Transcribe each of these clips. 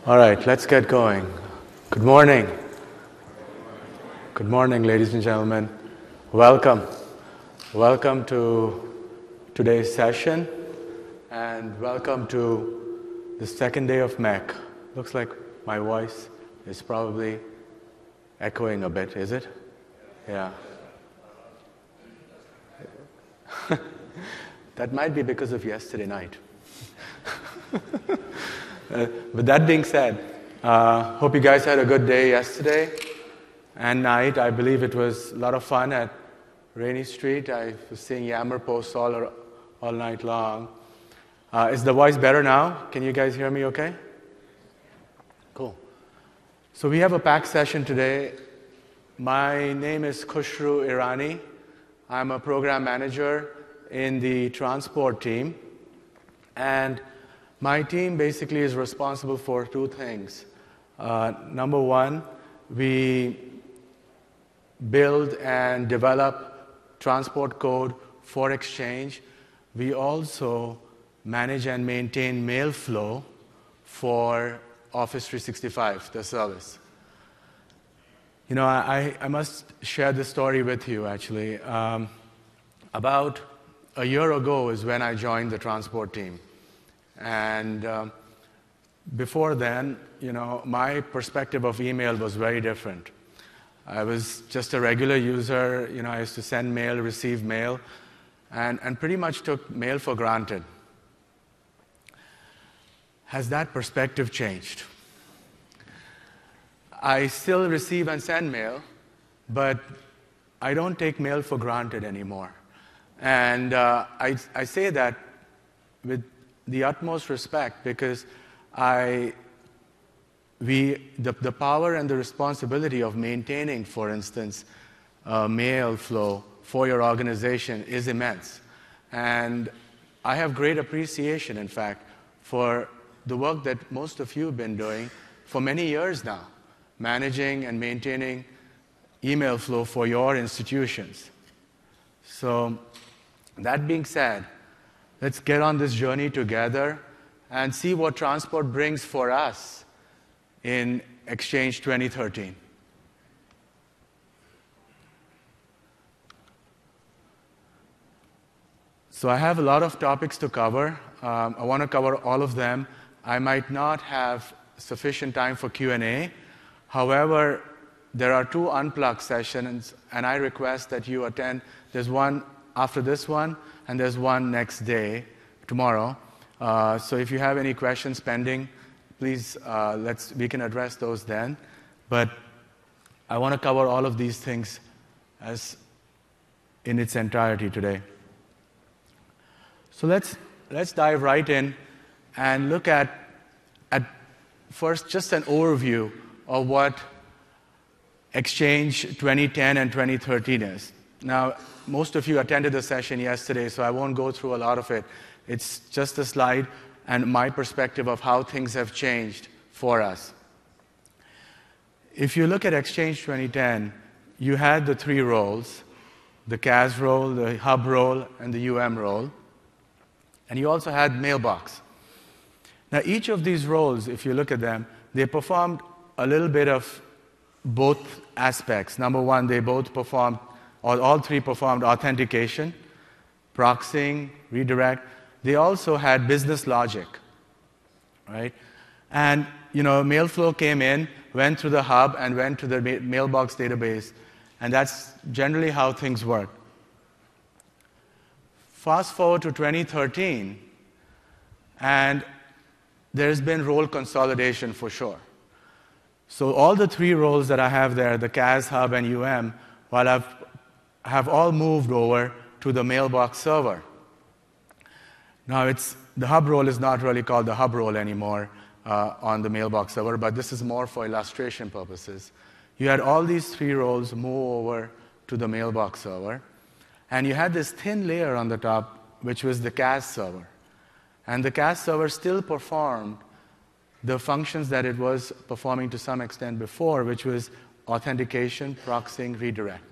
All right, let's get going. Good morning. Good morning, ladies and gentlemen. Welcome. Welcome to today's session, and welcome to the second day of MEC. Looks like my voice is probably echoing a bit, is it? Yeah. That might be because of yesterday night. But that being said, hope you guys had a good day yesterday and night. I believe it was a lot of fun at Rainy Street. I was seeing Yammer posts all night long. Is the voice better now? Can you guys hear me okay? Cool. So we have a packed session today. My name is Khushru Irani. I'm a program manager in the transport team. And my team basically is responsible for two things. Number one, we build and develop transport code for Exchange. We also manage and maintain mail flow for Office 365, the service. You know, I must share this story with you, actually. About a year ago is when I joined the transport team. And before then, you know, my perspective of email was very different. I was just a regular user. You know, I used to send mail, receive mail, and pretty much took mail for granted. Has that perspective changed? I still receive and send mail, but I don't take mail for granted anymore. And I say that with the utmost respect, because the power and the responsibility of maintaining, for instance, mail flow for your organization is immense. And I have great appreciation, in fact, for the work that most of you have been doing for many years now, managing and maintaining email flow for your institutions. So that being said, let's get on this journey together and see what transport brings for us in Exchange 2013. So I have a lot of topics to cover. I want to cover all of them. I might not have sufficient time for Q&A. However, there are two unplugged sessions, and I request that you attend. There's one after this one, and there's one next day, tomorrow. So if you have any questions pending, please, we can address those then. But I want to cover all of these things in its entirety today. So let's dive right in and look at first just an overview of what Exchange 2010 and 2013 is. Now, most of you attended the session yesterday, so I won't go through a lot of it. It's just a slide and my perspective of how things have changed for us. If you look at Exchange 2010, you had the three roles, the CAS role, the hub role, and the UM role. And you also had mailbox. Now, each of these roles, if you look at them, they performed a little bit of both aspects. Number one, they both performed, or all three performed authentication, proxying, redirect. They also had business logic, right? And, you know, mail flow came in, went through the hub, and went to the mailbox database. And that's generally how things work. Fast forward to 2013, and there's been role consolidation for sure. So all the three roles that I have there, the CAS, hub, and UM, while have all moved over to the mailbox server. Now, the hub role is not really called the hub role anymore on the mailbox server, but this is more for illustration purposes. You had all these three roles move over to the mailbox server, and you had this thin layer on the top, which was the CAS server. And the CAS server still performed the functions that it was performing to some extent before, which was authentication, proxying, redirect.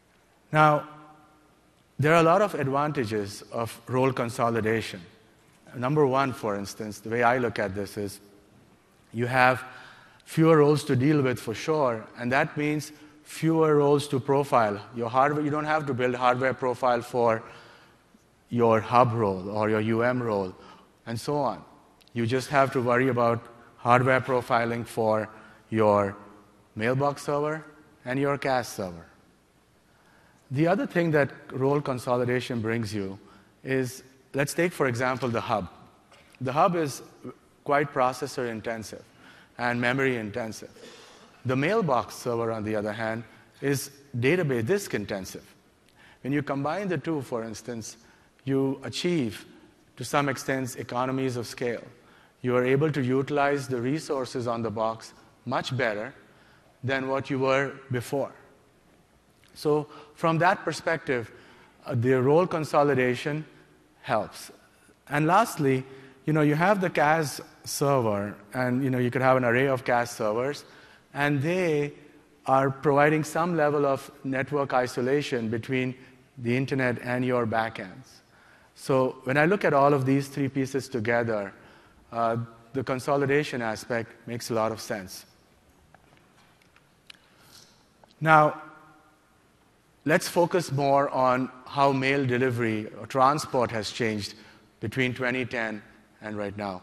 Now, there are a lot of advantages of role consolidation. number one, for instance, the way I look at this is you have fewer roles to deal with for sure, and that means fewer roles to profile. Your hardware, you don't have to build hardware profile for your hub role or your UM role, and so on. You just have to worry about hardware profiling for your mailbox server and your CAS server. The other thing that role consolidation brings you is, let's take, for example, the hub. The hub is quite processor intensive and memory intensive. The mailbox server, on the other hand, is database disk intensive. When you combine the two, for instance, you achieve, to some extent, economies of scale. You are able to utilize the resources on the box much better than what you were before. So from that perspective, the role consolidation helps. And lastly, you have the CAS server, and you could have an array of CAS servers, and they are providing some level of network isolation between the internet and your backends. So when I look at all of these three pieces together, the consolidation aspect makes a lot of sense. Now, let's focus more on how mail delivery or transport has changed between 2010 and right now.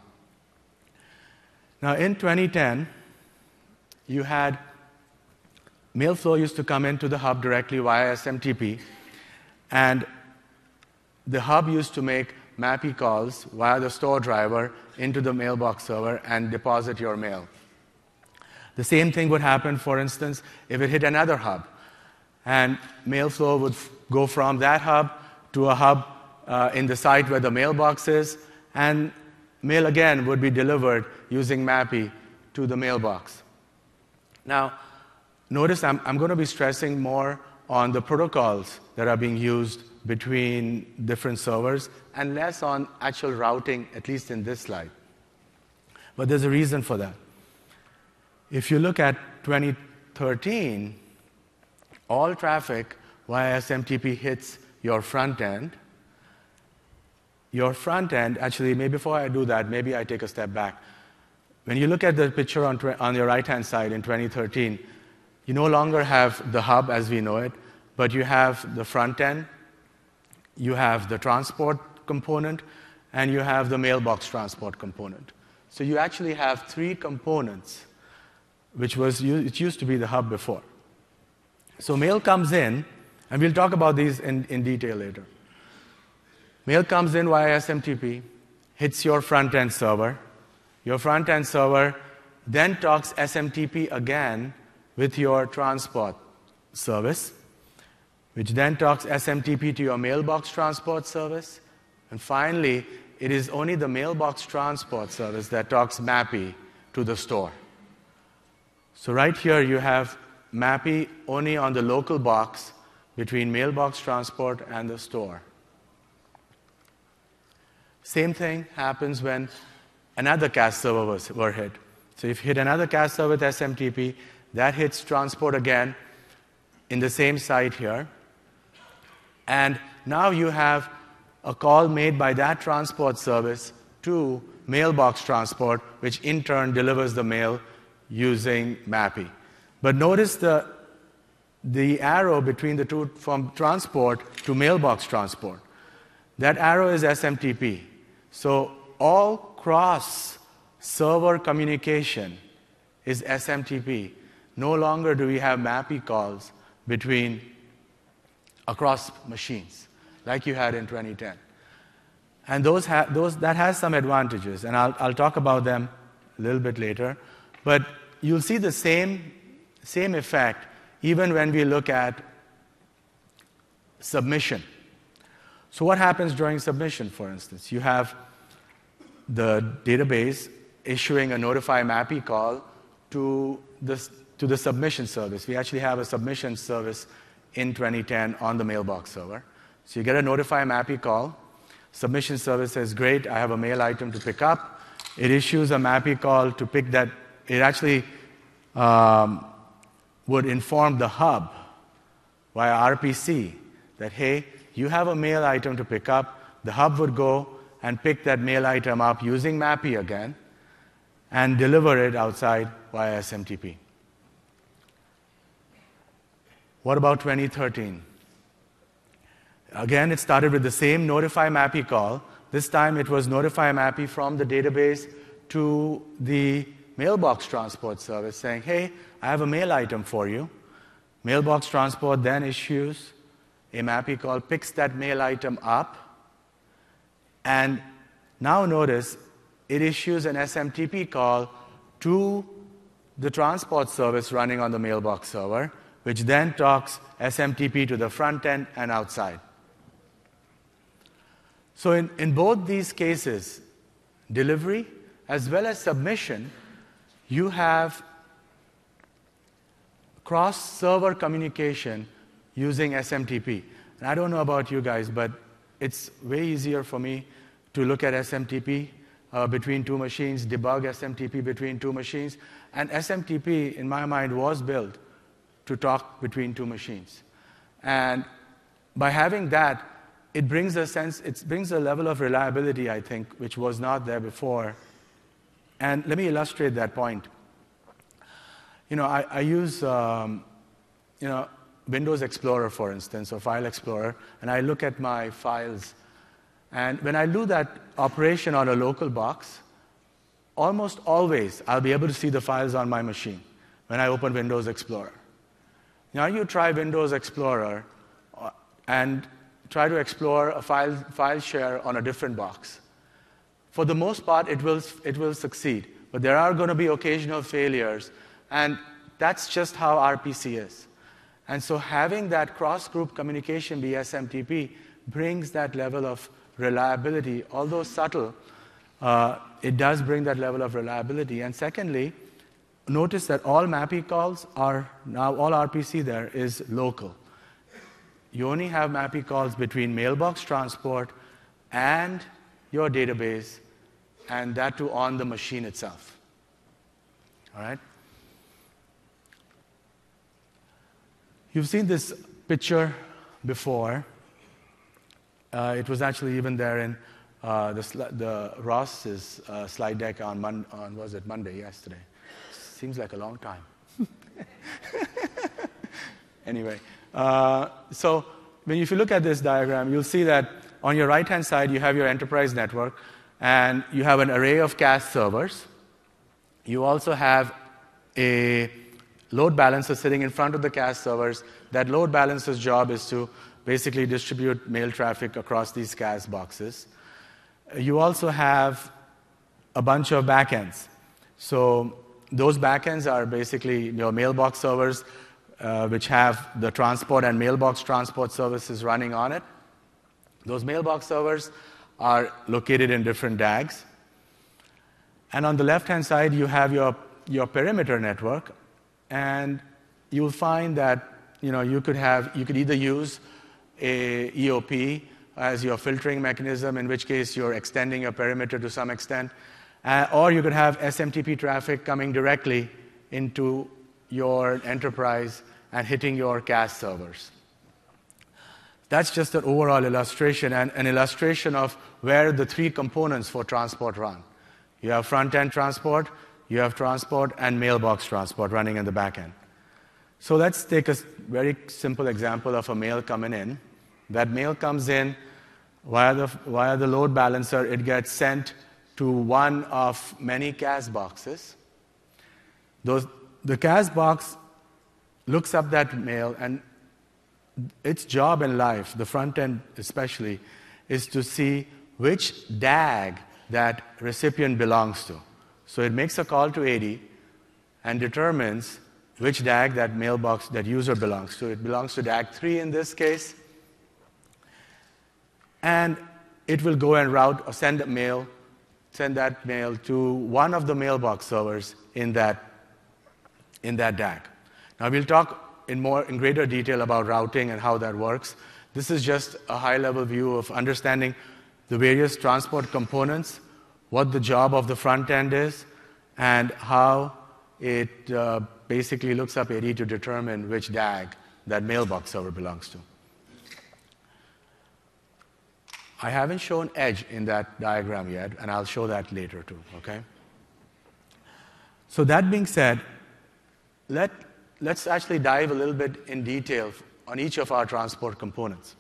Now, in 2010, you had mail flow used to come into the hub directly via SMTP, and the hub used to make MAPI calls via the store driver into the mailbox server and deposit your mail. The same thing would happen, for instance, if it hit another hub, and mail flow would go from that hub to a hub in the site where the mailbox is, and mail again would be delivered using MAPI to the mailbox. Now, notice I'm going to be stressing more on the protocols that are being used between different servers and less on actual routing, at least in this slide. But there's a reason for that. If you look at 2013, all traffic via SMTP hits your front end. Your front end, actually, maybe before I do that, maybe I take a step back. When you look at the picture on your right-hand side in 2013, you no longer have the hub as we know it, but you have the front end, you have the transport component, and you have the mailbox transport component. So you actually have three components, which it used to be the hub before. So mail comes in, and we'll talk about these in detail later. Mail comes in via SMTP, hits your front-end server. Your front-end server then talks SMTP again with your transport service, which then talks SMTP to your mailbox transport service. And finally, it is only the mailbox transport service that talks MAPI to the store. So right here you have MAPI only on the local box between mailbox transport and the store. Same thing happens when another CAS server were hit. So if you hit another CAS server with SMTP, that hits transport again in the same site here. And now you have a call made by that transport service to mailbox transport, which in turn delivers the mail using MAPI. But notice the arrow between the two, from transport to mailbox transport. That arrow is SMTP. So all cross-server communication is SMTP. No longer do we have MAPI calls across machines, like you had in 2010. And that has some advantages, and I'll talk about them a little bit later. But you'll see the same effect even when we look at submission. So what happens during submission, for instance? You have the database issuing a notify MAPI call to the submission service. We actually have a submission service in 2010 on the mailbox server. So you get a notify MAPI call. Submission service says, great, I have a mail item to pick up. It issues a MAPI call to pick that. It actually would inform the hub via RPC that, hey, you have a mail item to pick up. The hub would go and pick that mail item up using MAPI again and deliver it outside via SMTP. What about 2013? Again, it started with the same notify MAPI call. This time it was notify MAPI from the database to the mailbox transport service saying, hey, I have a mail item for you. Mailbox transport then issues a MAPI call, picks that mail item up, and now notice it issues an SMTP call to the transport service running on the mailbox server, which then talks SMTP to the front end and outside. So in both these cases, delivery as well as submission, you have cross-server communication using SMTP. And I don't know about you guys, but it's way easier for me to look at SMTP between two machines, debug SMTP between two machines. And SMTP, in my mind, was built to talk between two machines. And by having that, it brings a level of reliability, I think, which was not there before. And let me illustrate that point. I use Windows Explorer, for instance, or File Explorer, and I look at my files. And when I do that operation on a local box, almost always I'll be able to see the files on my machine when I open Windows Explorer. Now you try Windows Explorer and try to explore a file share on a different box. For the most part, it will succeed, but there are going to be occasional failures, and that's just how RPC is. And so having that cross-group communication be SMTP brings that level of reliability. Although subtle, it does bring that level of reliability. And secondly, notice that all MAPI calls are now, all RPC there is local. You only have MAPI calls between mailbox transport and your database, and that too on the machine itself. All right? You've seen this picture before. It was actually even there in the Ross's slide deck on Monday, yesterday. Seems like a long time. Anyway, so if you look at this diagram, you'll see that on your right-hand side, you have your enterprise network, and you have an array of CAS servers. You also have a load balancer sitting in front of the CAS servers. That load balancer's job is to basically distribute mail traffic across these CAS boxes. You also have a bunch of backends. So those backends are basically your mailbox servers, which have the transport and mailbox transport services running on it. Those mailbox servers are located in different DAGs. And on the left-hand side, you have your perimeter network, and you'll find that you could either use a EOP as your filtering mechanism, in which case you're extending your perimeter to some extent, or you could have SMTP traffic coming directly into your enterprise and hitting your CAS servers. That's just an overall illustration, and an illustration of where the three components for transport run. You have front-end transport, you have transport, and mailbox transport running in the back end. So let's take a very simple example of a mail coming in. That mail comes in via the load balancer. It gets sent to one of many CAS boxes. The CAS box looks up that mail, and its job in life, the front end especially, is to see which DAG that recipient belongs to. So it makes a call to 80 and determines which DAG that user belongs to. It belongs to DAG 3 in this case. And it will go and route or send that mail to one of the mailbox servers in that DAG. Now we'll talk in greater detail about routing and how that works. This is just a high-level view of understanding the various transport components, what the job of the front end is, and how it basically looks up 80 to determine which DAG that mailbox server belongs to. I haven't shown edge in that diagram yet, and I'll show that later too, okay? So that being said, let's actually dive a little bit in detail on each of our transport components.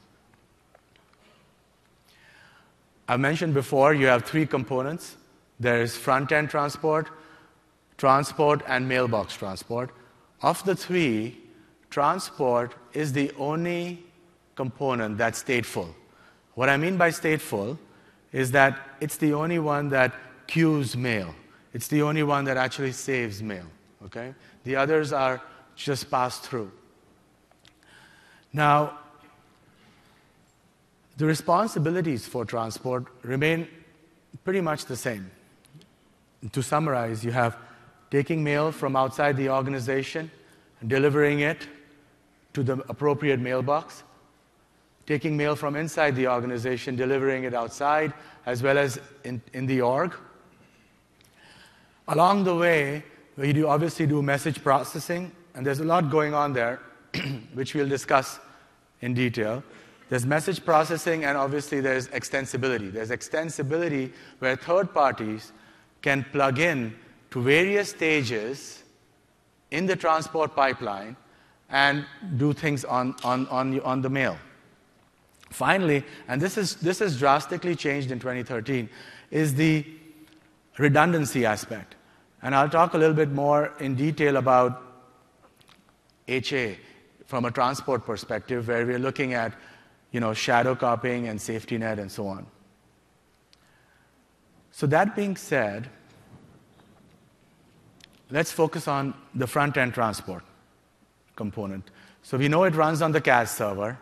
I mentioned before you have three components. There is front-end transport, and mailbox transport. Of the three, transport is the only component that's stateful. What I mean by stateful is that it's the only one that queues mail. It's the only one that actually saves mail, okay? The others are just passed through. Now, the responsibilities for transport remain pretty much the same. To summarize, you have taking mail from outside the organization, delivering it to the appropriate mailbox, taking mail from inside the organization, delivering it outside, as well as in the org. Along the way, we obviously do message processing, and there's a lot going on there, which we'll discuss in detail. There's message processing, and obviously there's extensibility. There's extensibility where third parties can plug in to various stages in the transport pipeline and do things on the mail. Finally, and this has drastically changed in 2013, is the redundancy aspect. And I'll talk a little bit more in detail about HA from a transport perspective, where we're looking at shadow copying and safety net and so on. So that being said, let's focus on the front-end transport component. So we know it runs on the CAS server.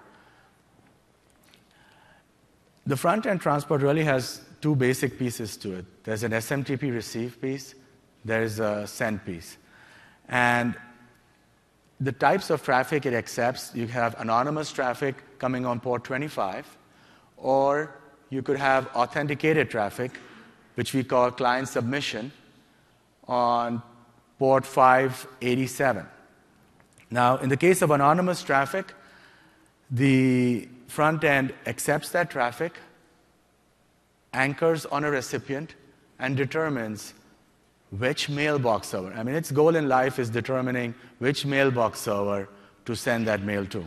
The front-end transport really has two basic pieces to it. There's an SMTP receive piece, there's a send piece. And the types of traffic it accepts, you have anonymous traffic coming on port 25, or you could have authenticated traffic, which we call client submission, on port 587. Now, in the case of anonymous traffic, the front end accepts that traffic, anchors on a recipient, and determines which mailbox server. I mean, its goal in life is determining which mailbox server to send that mail to.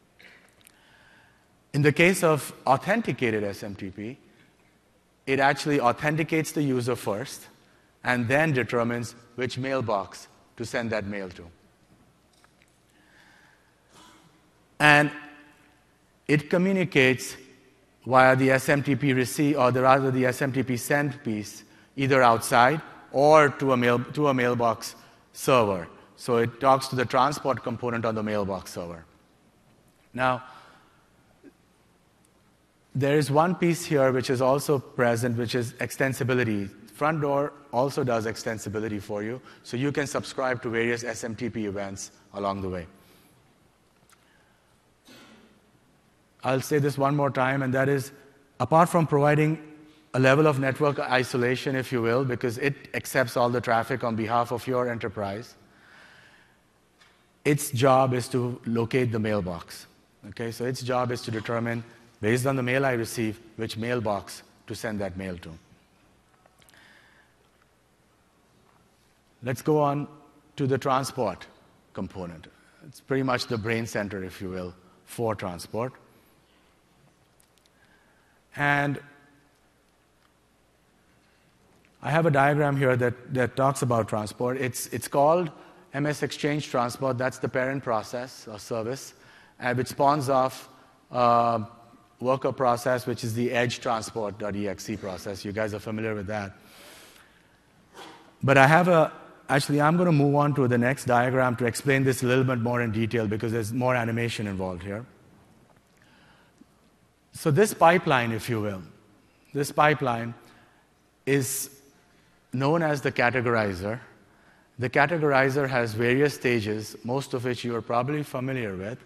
In the case of authenticated SMTP, it actually authenticates the user first and then determines which mailbox to send that mail to. And it communicates via the SMTP receive, or rather the SMTP send piece, either outside or to a mailbox server. So it talks to the transport component on the mailbox server. Now, there is one piece here which is also present, which is extensibility. Front door also does extensibility for you, so you can subscribe to various SMTP events along the way. I'll say this one more time, and that is, apart from providing a level of network isolation, if you will, because it accepts all the traffic on behalf of your enterprise, its job is to locate the mailbox. Okay, so its job is to determine, based on the mail I receive, which mailbox to send that mail to. Let's go on to the transport component. It's pretty much the brain center, if you will, for transport. And I have a diagram here that talks about transport. It's called MS Exchange Transport. That's the parent process or service, which spawns off worker process, which is the edge transport.exe process. You guys are familiar with that. But actually, I'm going to move on to the next diagram to explain this a little bit more in detail because there's more animation involved here. So this pipeline, if you will, this pipeline is known as the categorizer. The categorizer has various stages, most of which you are probably familiar with.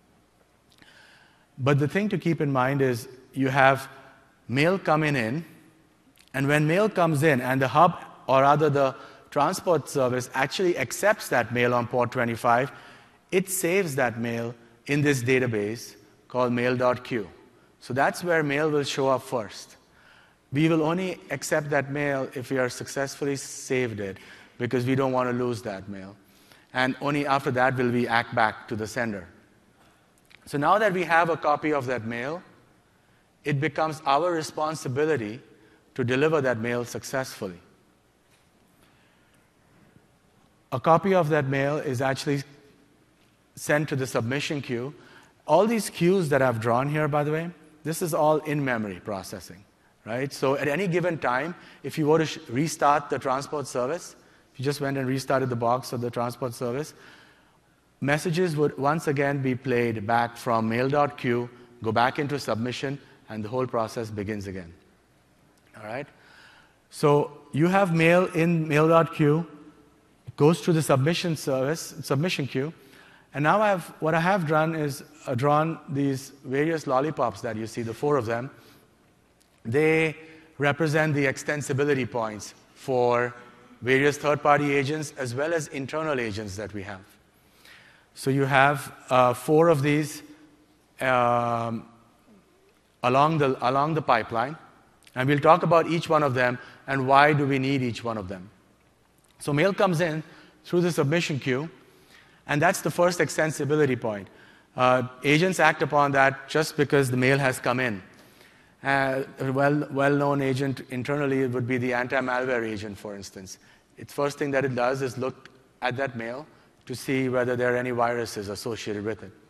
But the thing to keep in mind is you have mail coming in, and when mail comes in and the hub, or rather the transport service, actually accepts that mail on port 25, it saves that mail in this database called mail.queue. So that's where mail will show up first. We will only accept that mail if we are successfully saved it, because we don't want to lose that mail. And only after that will we act back to the sender. So now that we have a copy of that mail, it becomes our responsibility to deliver that mail successfully. A copy of that mail is actually sent to the submission queue. All these queues that I've drawn here, by the way, this is all in-memory processing, right? So at any given time, if you were to restart the transport service, if you just went and restarted the box of the transport service, messages would once again be played back from mail.queue, go back into submission, and the whole process begins again. All right? So you have mail in mail.queue, it goes through the submission queue, and now what I have done is drawn these various lollipops that you see, the 4 of them. They represent the extensibility points for various third-party agents as well as internal agents that we have. So you have 4 of these along the pipeline, and we'll talk about each one of them and why do we need each one of them. So mail comes in through the submission queue, and that's the first extensibility point. Agents act upon that just because the mail has come in. A well-known agent internally would be the anti-malware agent, for instance. Its first thing that it does is look at that mail to see whether there are any viruses associated with it.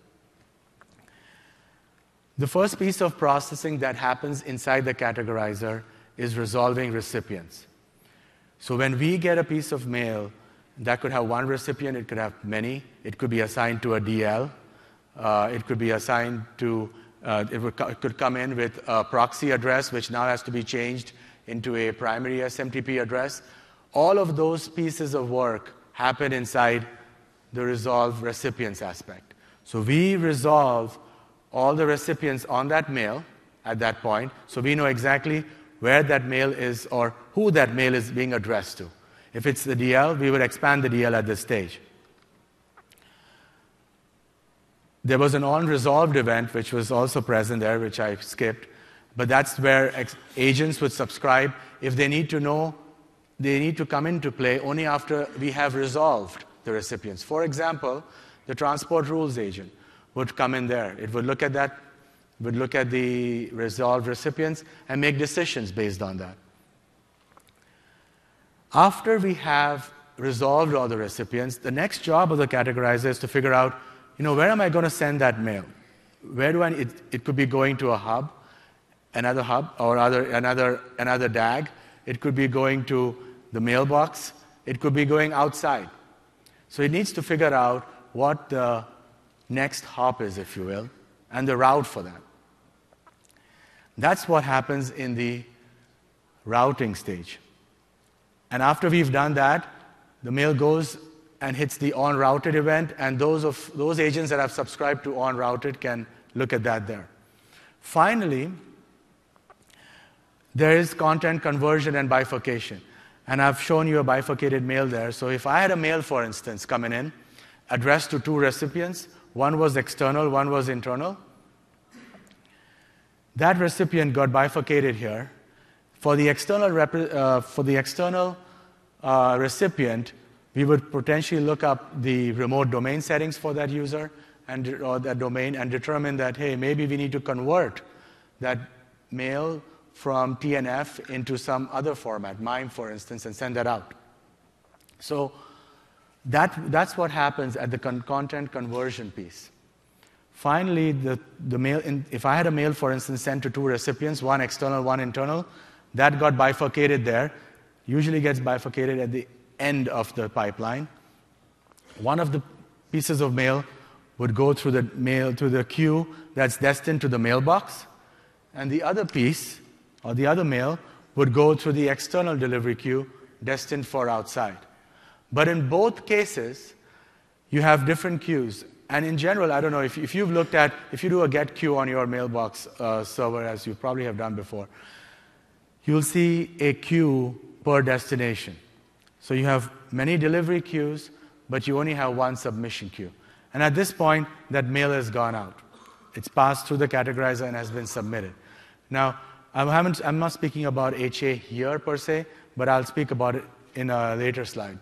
The first piece of processing that happens inside the categorizer is resolving recipients. So when we get a piece of mail, that could have one recipient, it could have many. It could be assigned to a DL. It could be assigned to, it could come in with a proxy address, which now has to be changed into a primary SMTP address. All of those pieces of work happen inside the resolve recipients aspect. So we resolve all the recipients on that mail at that point, so we know exactly where that mail is or who that mail is being addressed to. If it's the DL, we would expand the DL at this stage. There was an on-resolved event, which was also present there, which I skipped, but that's where agents would subscribe. If they need to know, they need to come into play only after we have resolved the recipients. For example, the transport rules agent would come in there. It would look at that, would look at the resolved recipients and make decisions based on that. After we have resolved all the recipients, the next job of the categorizer is to figure out, where am I going to send that mail? Where do it could be going to a hub, another hub, or another DAG. It could be going to the mailbox. It could be going outside. So it needs to figure out what the next hop is, if you will, and the route for that. That's what happens in the routing stage. And after we've done that, the mail goes and hits the on-routed event, and those agents that have subscribed to on-routed can look at that there. Finally, there is content conversion and bifurcation. And I've shown you a bifurcated mail there. So if I had a mail, for instance, coming in, addressed to 2 recipients, one was external, one was internal, that recipient got bifurcated here. For the external recipient, we would potentially look up the remote domain settings for that user or that domain and determine that, hey, maybe we need to convert that mail from TNF into some other format, MIME, for instance, and send that out. So that's what happens at the content conversion piece. Finally, the mail, if I had a mail, for instance, sent to 2 recipients, one external, one internal, that got bifurcated there. Usually gets bifurcated at the end of the pipeline. One of the pieces of mail would go through the queue that's destined to the mailbox, and the other piece, or the other mail, would go through the external delivery queue destined for outside. But in both cases, you have different queues. And in general, I don't know, if you do a get queue on your mailbox server, as you probably have done before, you'll see a queue per destination. So you have many delivery queues, but you only have one submission queue. And at this point, that mail has gone out. It's passed through the categorizer and has been submitted. Now, I'm not speaking about HA here per se, but I'll speak about it in a later slide.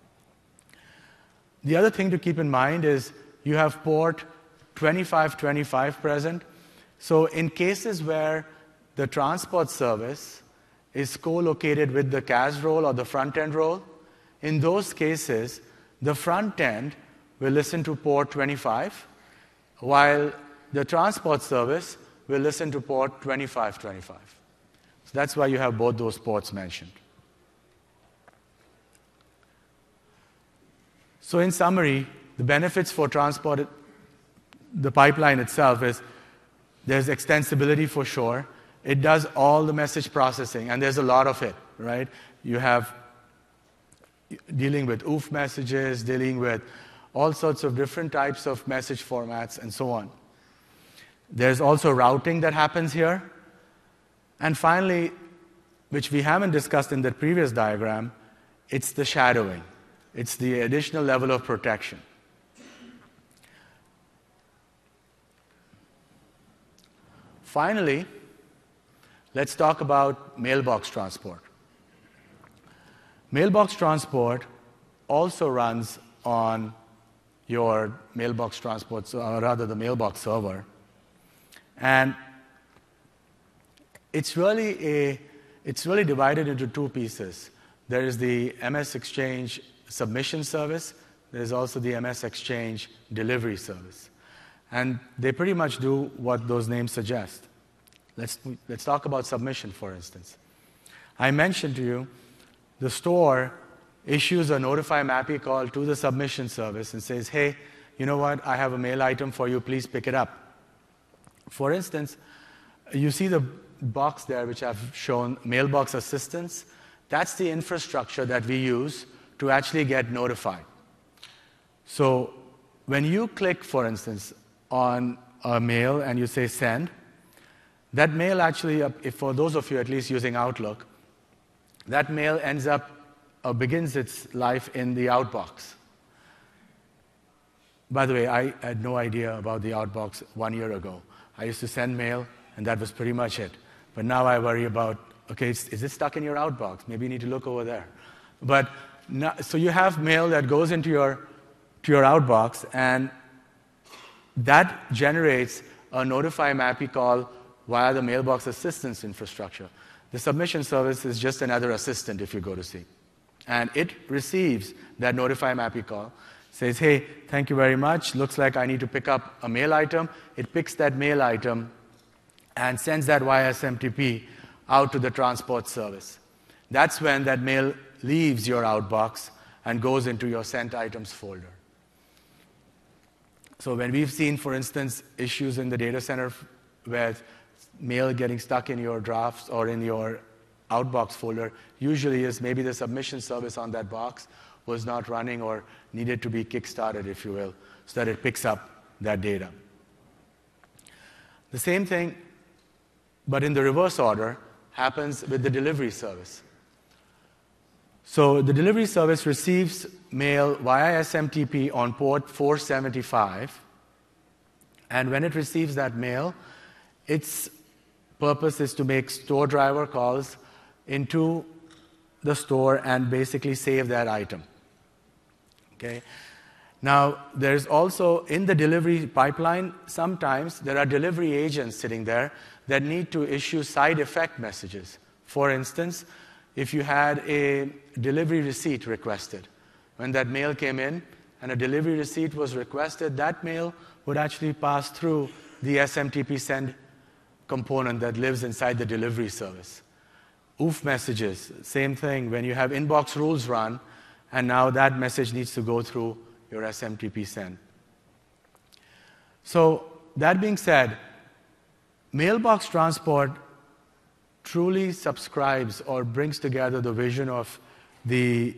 The other thing to keep in mind is you have port 2525 present. So in cases where the transport service is co-located with the CAS role or the front-end role, in those cases, the front end will listen to port 25, while the transport service will listen to port 2525. So that's why you have both those ports mentioned. So in summary, the benefits for transport, the pipeline itself is there's extensibility for sure. It does all the message processing, and there's a lot of it, right? You have dealing with OOF messages, dealing with all sorts of different types of message formats, and so on. There's also routing that happens here. And finally, which we haven't discussed in the previous diagram, it's the shadowing. It's the additional level of protection. Finally, let's talk about mailbox transport. Mailbox transport also runs on your mailbox transport, or rather the mailbox server. And it's really divided into two pieces. There is the MS Exchange submission service. There's also the MS Exchange delivery service. And they pretty much do what those names suggest. Let's talk about submission, for instance. I mentioned to you the store issues a notify MAPI call to the submission service and says, hey, you know what, I have a mail item for you, please pick it up. For instance, you see the box there which I've shown, mailbox assistance. That's the infrastructure that we use to actually get notified. So when you click, for instance, on a mail and you say send, that mail actually, for those of you at least using Outlook, that mail ends up, begins its life in the outbox. By the way, I had no idea about the outbox 1 year ago. I used to send mail, and that was pretty much it. But now I worry about, okay, is it stuck in your outbox? Maybe you need to look over there. But so you have mail that goes into your outbox, and that generates a notify MAPI call via the mailbox assistance infrastructure. The submission service is just another assistant if you go to see. And it receives that notify MAPI call, says, hey, thank you very much. Looks like I need to pick up a mail item. It picks that mail item and sends that via SMTP out to the transport service. That's when that mail leaves your outbox and goes into your sent items folder. So when we've seen, for instance, issues in the data center with mail getting stuck in your drafts or in your outbox folder, usually is maybe the submission service on that box was not running or needed to be kick-started, if you will, so that it picks up that data. The same thing, but in the reverse order, happens with the delivery service. So the delivery service receives mail via SMTP on port 475, and when it receives that mail, its purpose is to make store driver calls into the store and basically save that item. Okay? Now, there's also, in the delivery pipeline, sometimes there are delivery agents sitting there that need to issue side effect messages. For instance, if you had a delivery receipt requested, when that mail came in and a delivery receipt was requested, that mail would actually pass through the SMTP send component that lives inside the delivery service. OOF messages, same thing. When you have inbox rules run, and now that message needs to go through your SMTP send. So that being said, mailbox transport truly subscribes or brings together the vision of the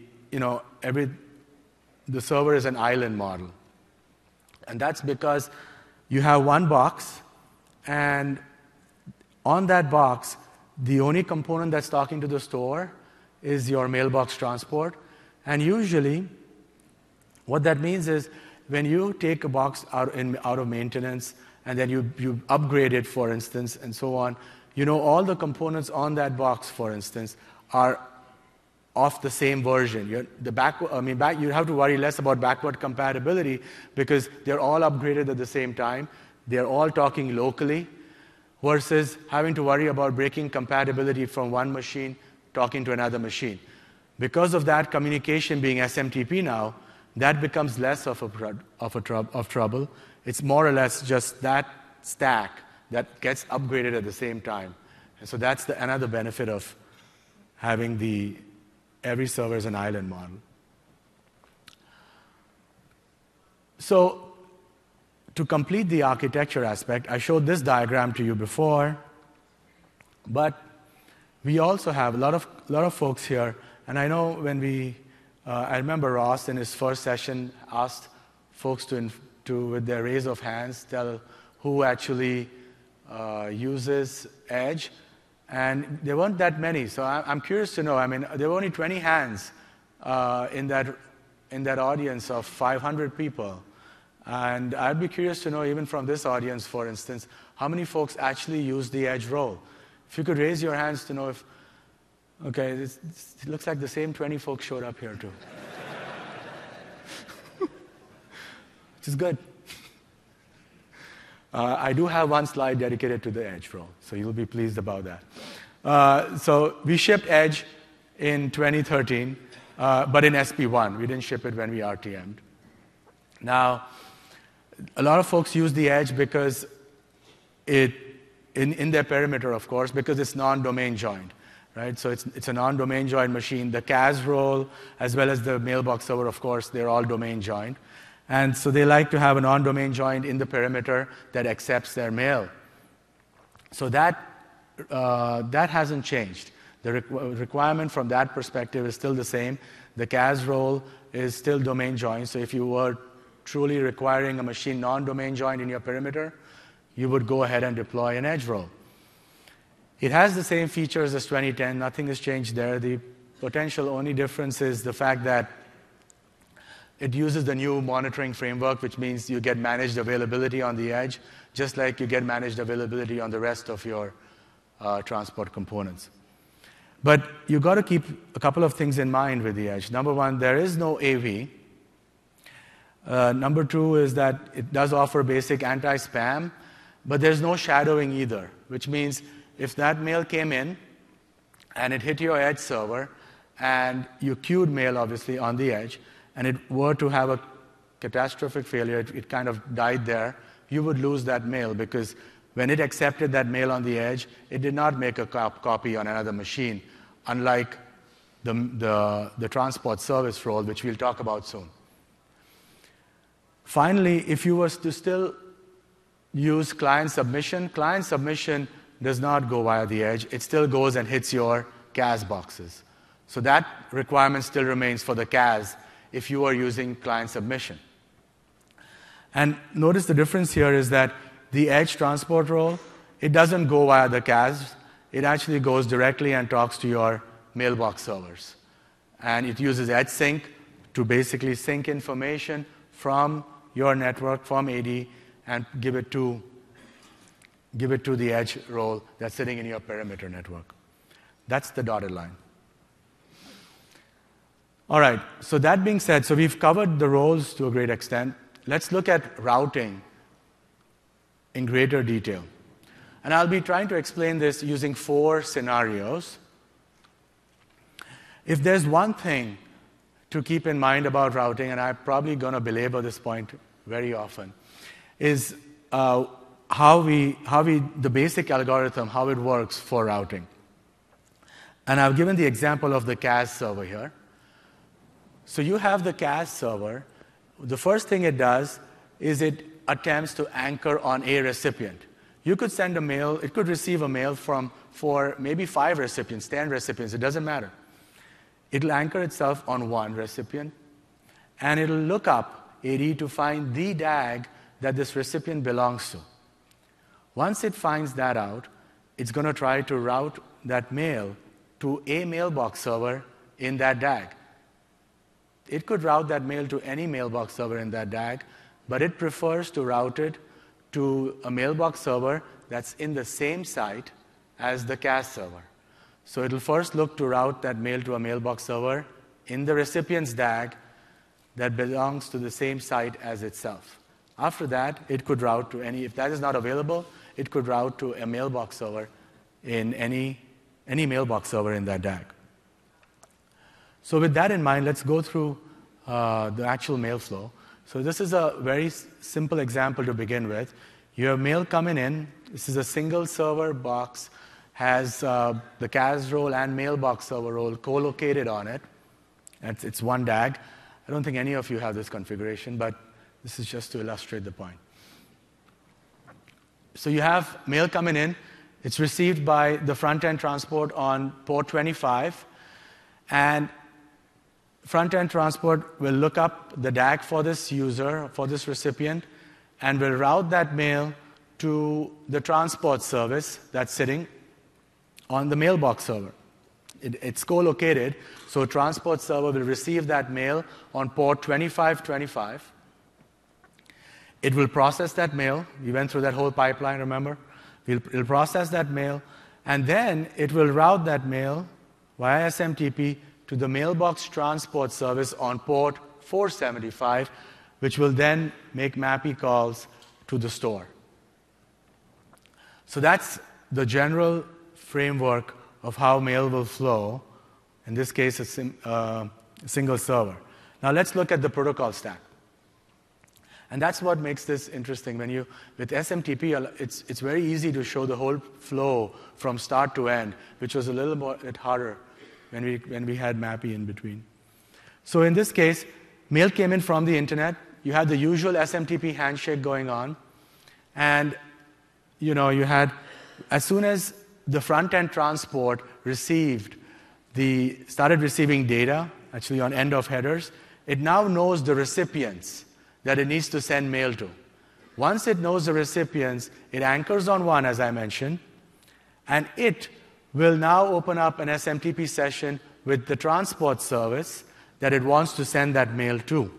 server is an island model. And that's because you have one box, and on that box, the only component that's talking to the store is your mailbox transport. And usually, what that means is when you take a box out of maintenance and then you upgrade it, for instance, and so on. All the components on that box, for instance, are of the same version. You have to worry less about backward compatibility because they're all upgraded at the same time. They're all talking locally versus having to worry about breaking compatibility from one machine talking to another machine. Because of that communication being SMTP now, that becomes less of trouble. It's more or less just that stack that gets upgraded at the same time. And so that's another benefit of having every server as an island model. So to complete the architecture aspect, I showed this diagram to you before, but we also have a lot of folks here, and I know when I remember Ross in his first session asked folks to with their raise of hands, tell who actually uses Edge, and there weren't that many. So I'm curious to know. There were only 20 hands in that audience of 500 people, and I'd be curious to know, even from this audience, for instance, how many folks actually use the Edge role. If you could raise your hands to know if. Okay, it looks like the same 20 folks showed up here too. Which is good. I do have one slide dedicated to the Edge role, so you'll be pleased about that. So we shipped Edge in 2013, but in SP1. We didn't ship it when we RTM'd. Now, a lot of folks use the Edge because in their perimeter, of course, because it's non-domain joined. Right? So it's a non-domain joined machine. The CAS role, as well as the mailbox server, of course, they're all domain joined. And so they like to have a non-domain joined in the perimeter that accepts their mail. So that hasn't changed. The requirement from that perspective is still the same. The CAS role is still domain joined. So if you were truly requiring a machine non-domain joined in your perimeter, you would go ahead and deploy an Edge role. It has the same features as 2010. Nothing has changed there. The potential only difference is the fact that it uses the new monitoring framework, which means you get managed availability on the Edge, just like you get managed availability on the rest of your transport components. But you've got to keep a couple of things in mind with the Edge. Number one, there is no AV. Number two is that it does offer basic anti-spam, but there's no shadowing either, which means if that mail came in and it hit your Edge server and you queued mail, obviously, on the Edge, and it were to have a catastrophic failure, it kind of died there, you would lose that mail because when it accepted that mail on the Edge, it did not make a copy on another machine, unlike the transport service role, which we'll talk about soon. Finally, if you were to still use client submission does not go via the Edge. It still goes and hits your CAS boxes. So that requirement still remains for the CAS if you are using client submission. And notice the difference here is that the Edge transport role, it doesn't go via the CAS. It actually goes directly and talks to your mailbox servers. And it uses Edge Sync to basically sync information from your network, from AD, and give it to the Edge role that's sitting in your perimeter network. That's the dotted line. All right, so that being said, so we've covered the roles to a great extent. Let's look at routing in greater detail. And I'll be trying to explain this using 4 scenarios. If there's one thing to keep in mind about routing, and I'm probably going to belabor this point very often, is the basic algorithm, how it works for routing. And I've given the example of the CAS server here. So you have the CAS server. The first thing it does is it attempts to anchor on a recipient. You could send a mail, it could receive a mail for maybe 5 recipients, 10 recipients, it doesn't matter. It'll anchor itself on one recipient, and it'll look up AD to find the DAG that this recipient belongs to. Once it finds that out, it's going to try to route that mail to a mailbox server in that DAG. It could route that mail to any mailbox server in that DAG, but it prefers to route it to a mailbox server that's in the same site as the CAS server. So it'll first look to route that mail to a mailbox server in the recipient's DAG that belongs to the same site as itself. After that, it could route to if that is not available, it could route to a mailbox server in any mailbox server in that DAG. So with that in mind, let's go through the actual mail flow. So this is a very simple example to begin with. You have mail coming in. This is a single server box, has the CAS role and mailbox server role co-located on it. It's one DAG. I don't think any of you have this configuration, but this is just to illustrate the point. So you have mail coming in. It's received by the front-end transport on port 25, and front-end transport will look up the DAG for this user, for this recipient, and will route that mail to the transport service that's sitting on the mailbox server. It's co-located, so transport server will receive that mail on port 2525. It will process that mail. We went through that whole pipeline, remember? It'll process that mail, and then it will route that mail via SMTP to the mailbox transport service on port 475, which will then make MAPI calls to the store. So that's the general framework of how mail will flow, in this case, a single server. Now let's look at the protocol stack. And that's what makes this interesting. With SMTP, it's very easy to show the whole flow from start to end, which was a little bit harder when we had MAPI in between. So in this case, mail came in from the internet. You had the usual SMTP handshake going on. And you had, as soon as the front-end transport started receiving data, actually on end of headers, it now knows the recipients that it needs to send mail to. Once it knows the recipients, it anchors on one, as I mentioned, and it will now open up an SMTP session with the transport service that it wants to send that mail to.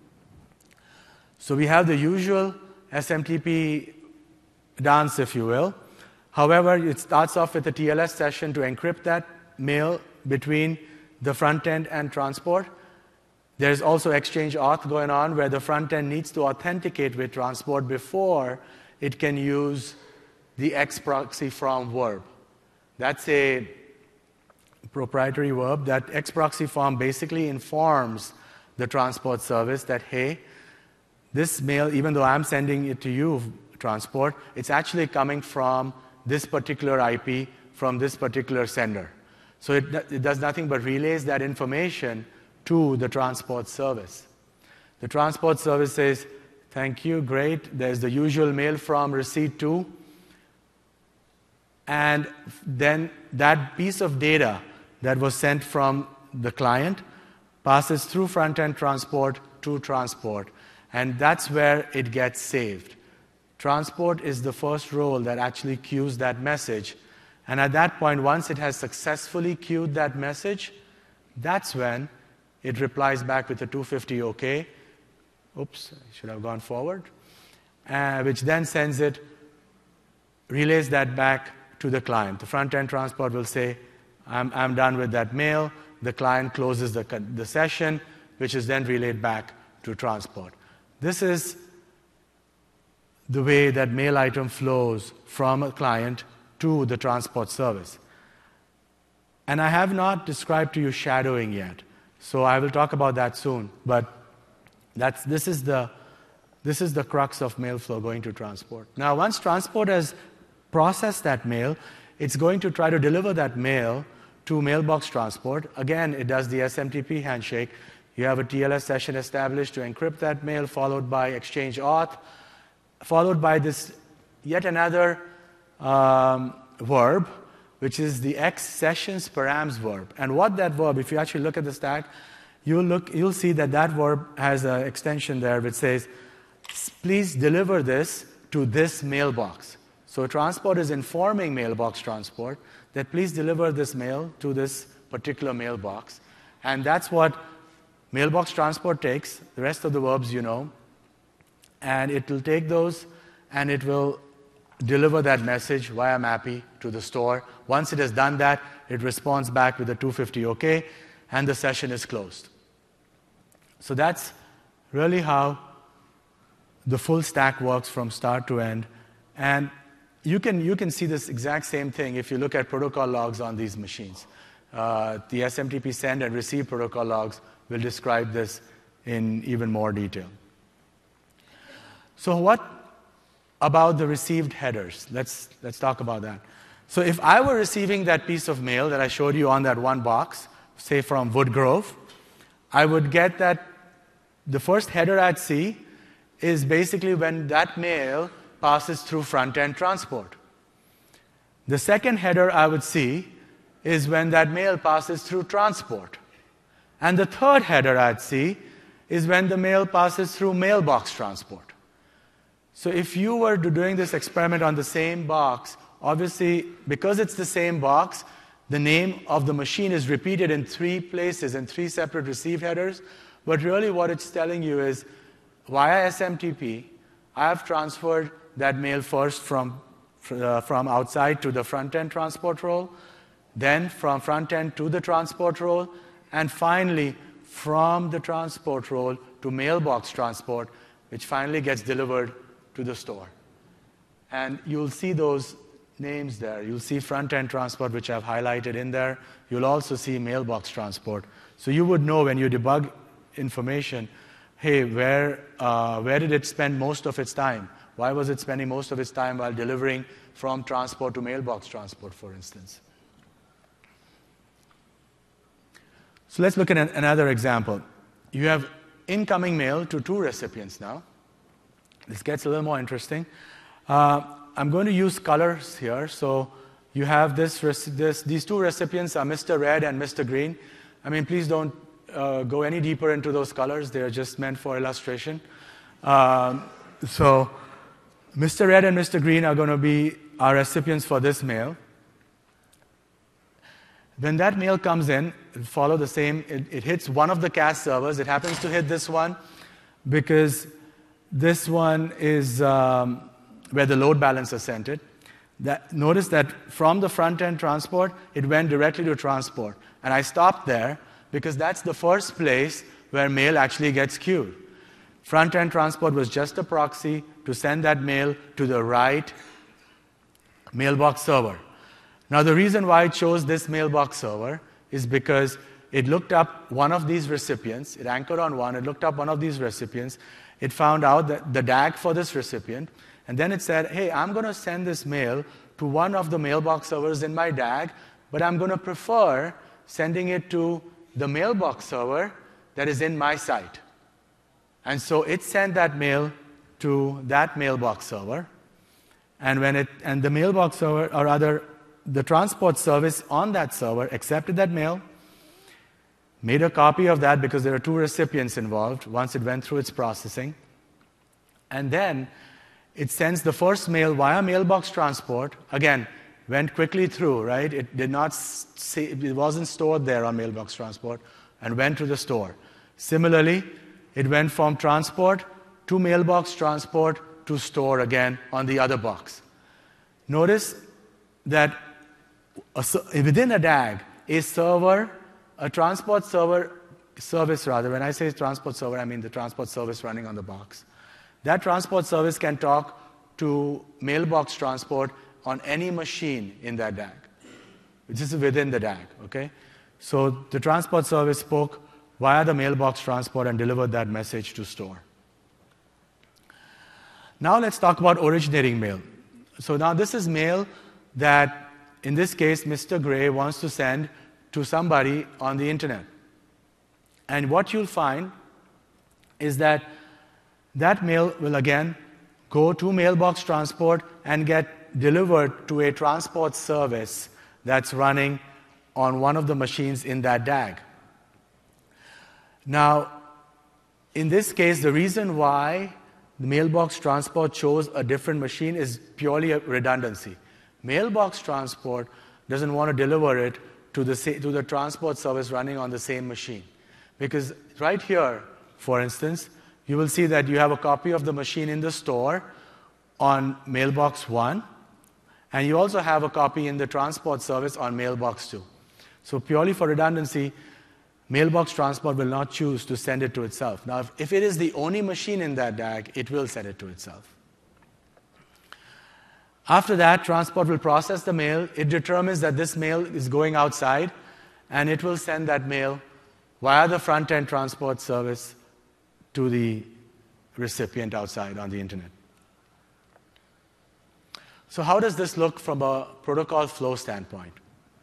So we have the usual SMTP dance, if you will. However, it starts off with a TLS session to encrypt that mail between the front end and transport. There's also exchange auth going on where the front end needs to authenticate with transport before it can use the xproxy from verb. That's a proprietary verb. That xproxy from basically informs the transport service that, hey, this mail, even though I'm sending it to you, transport, it's actually coming from this particular IP from this particular sender. So it does nothing but relays that information to the transport service. The transport service says, thank you, great. There's the usual mail from receipt to. And then that piece of data that was sent from the client passes through front-end transport to transport. And that's where it gets saved. Transport is the first role that actually queues that message. And at that point, once it has successfully queued that message, that's when it replies back with a 250 OK. Oops, I should have gone forward. Which then sends it, relays that back to the client. The front-end transport will say, I'm done with that mail. The client closes the session, which is then relayed back to transport. This is the way that mail item flows from a client to the transport service. And I have not described to you shadowing yet, so I will talk about that soon. But this is the crux of mail flow going to transport. Now, once transport has processed that mail, it's going to try to deliver that mail to mailbox transport. Again, it does the SMTP handshake. You have a TLS session established to encrypt that mail, followed by exchange auth, followed by this yet another verb, which is the X sessions params verb. And what that verb, if you actually look at the stack, you'll see that verb has an extension there which says, please deliver this to this mailbox. So transport is informing mailbox transport that please deliver this mail to this particular mailbox. And that's what mailbox transport takes, the rest of the verbs you know. And it will take those and it will deliver that message via MAPI to the store. Once it has done that, it responds back with a 250 OK, and the session is closed. So that's really how the full stack works from start to end. And you can see this exact same thing if you look at protocol logs on these machines. The SMTP send and receive protocol logs will describe this in even more detail. So what about the received headers? Let's talk about that. So if I were receiving that piece of mail that I showed you on that one box, say from Woodgrove, I would get that the first header I'd see is basically when that mail passes through front-end transport. The second header I would see is when that mail passes through transport. And the third header I'd see is when the mail passes through mailbox transport. So if you were doing this experiment on the same box, obviously, because it's the same box, the name of the machine is repeated in 3 places, in 3 separate receive headers. But really what it's telling you is, via SMTP, I have transferred that mail first from outside to the front-end transport role, then from front-end to the transport role, and finally from the transport role to mailbox transport, which finally gets delivered to the store. And you'll see those names there. You'll see front-end transport, which I've highlighted in there. You'll also see mailbox transport. So you would know when you debug information, hey, where did it spend most of its time? Why was it spending most of its time while delivering from transport to mailbox transport, for instance? So let's look at another example. You have incoming mail to 2 recipients now. This gets a little more interesting. I'm going to use colors here. So you have these 2 recipients are Mr. Red and Mr. Green. I mean, please don't go any deeper into those colors. They're just meant for illustration. So Mr. Red and Mr. Green are going to be our recipients for this mail. When that mail comes in, it follows the same. It hits one of the cache servers. It happens to hit this one because this one is where the load balancer sent it. Notice that from the front-end transport, it went directly to transport. And I stopped there because that's the first place where mail actually gets queued. Front-end transport was just a proxy to send that mail to the right mailbox server. Now, the reason why it chose this mailbox server is because it looked up one of these recipients. It anchored on one. It looked up one of these recipients. It found out that the DAG for this recipient. And then it said, hey, I'm going to send this mail to one of the mailbox servers in my DAG, but I'm going to prefer sending it to the mailbox server that is in my site. And so it sent that mail to that mailbox server. And the mailbox server, or rather, the transport service on that server accepted that mail, made a copy of that because there are 2 recipients involved once it went through its processing. And then it sends the first mail via mailbox transport. Again, went quickly through, right? It did not it wasn't stored there on mailbox transport and went to the store. Similarly, it went from transport to mailbox transport to store again on the other box. Notice that within a DAG, a transport server service rather, when I say transport server, I mean the transport service running on the box. That transport service can talk to mailbox transport on any machine in that DAG. This is within the DAG, okay? So the transport service spoke via the mailbox transport and delivered that message to store. Now let's talk about originating mail. So now this is mail that, in this case, Mr. Gray wants to send to somebody on the internet. And what you'll find is that that mail will again go to mailbox transport and get delivered to a transport service that's running on one of the machines in that DAG. Now, in this case, the reason why the mailbox transport chose a different machine is purely a redundancy. Mailbox transport doesn't want to deliver it to the transport service running on the same machine. Because right here, for instance, you will see that you have a copy of the machine in the store on mailbox 1, and you also have a copy in the transport service on mailbox 2. So purely for redundancy, mailbox transport will not choose to send it to itself. Now, if it is the only machine in that DAG, it will send it to itself. After that, transport will process the mail. It determines that this mail is going outside, and it will send that mail via the front-end transport service to the recipient outside on the internet. So how does this look from a protocol flow standpoint?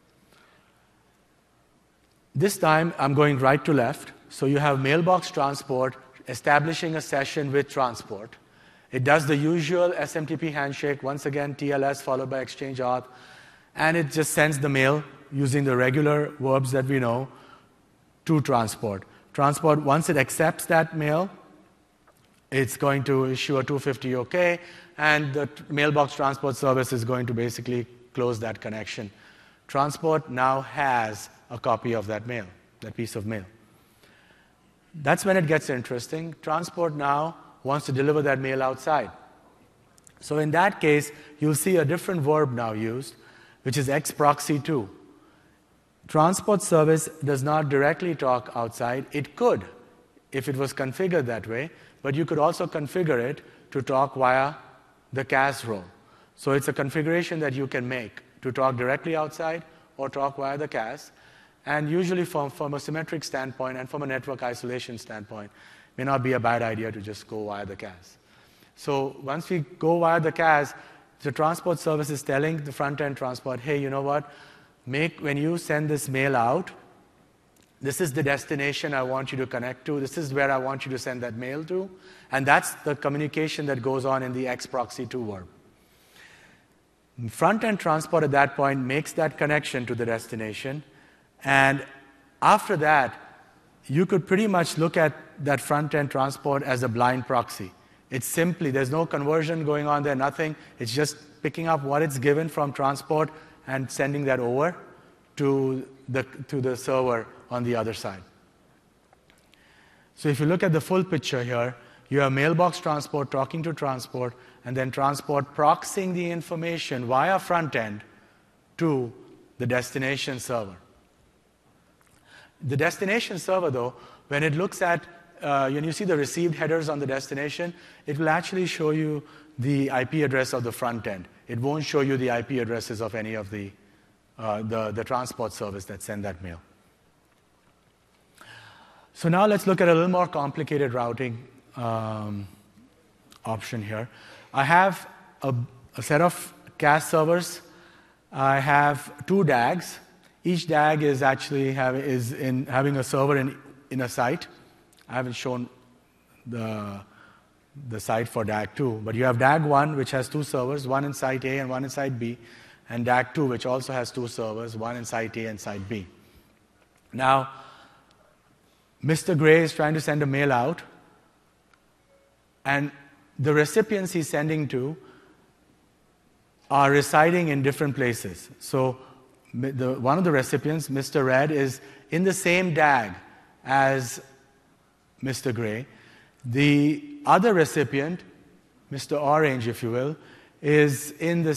This time, I'm going right to left. So you have mailbox transport establishing a session with transport. It does the usual SMTP handshake, once again, TLS followed by exchange auth, and it just sends the mail using the regular verbs that we know to transport. Transport, once it accepts that mail, it's going to issue a 250 OK, and the mailbox transport service is going to basically close that connection. Transport now has a copy of that mail, that piece of mail. That's when it gets interesting. Transport now wants to deliver that mail outside. So in that case, you'll see a different verb now used, which is xproxy2. Transport service does not directly talk outside. It could, if it was configured that way, but you could also configure it to talk via the CAS role. So it's a configuration that you can make to talk directly outside or talk via the CAS. And usually from a symmetric standpoint and from a network isolation standpoint, it may not be a bad idea to just go via the CAS. So once we go via the CAS, the transport service is telling the front-end transport, hey, you know what? When you send this mail out, this is the destination I want you to connect to. This is where I want you to send that mail to. And that's the communication that goes on in the xproxy2 verb. Front-end transport at that point makes that connection to the destination. And after that, you could pretty much look at that front-end transport as a blind proxy. It's simply, there's no conversion going on there, nothing. It's just picking up what it's given from transport and sending that over to the server on the other side. So if you look at the full picture here, you have mailbox transport talking to transport, and then transport proxying the information via front-end to the destination server. The destination server, though, when it looks at, when you see the received headers on the destination, it will actually show you the IP address of the front end. It won't show you the IP addresses of any of the transport service that send that mail. So now let's look at a little more complicated routing option here. I have a set of CAS servers. I have 2 DAGs. Each DAG is actually having a server in a site. I haven't shown the site for DAG 2, but you have DAG 1, which has 2 servers, one in site A and one in site B, and DAG 2, which also has 2 servers, one in site A and site B. Now, Mr. Gray is trying to send a mail out, and the recipients he's sending to are residing in different places. So one of the recipients, Mr. Red, is in the same DAG as Mr. Gray. The other recipient, Mr. Orange, if you will, is not in the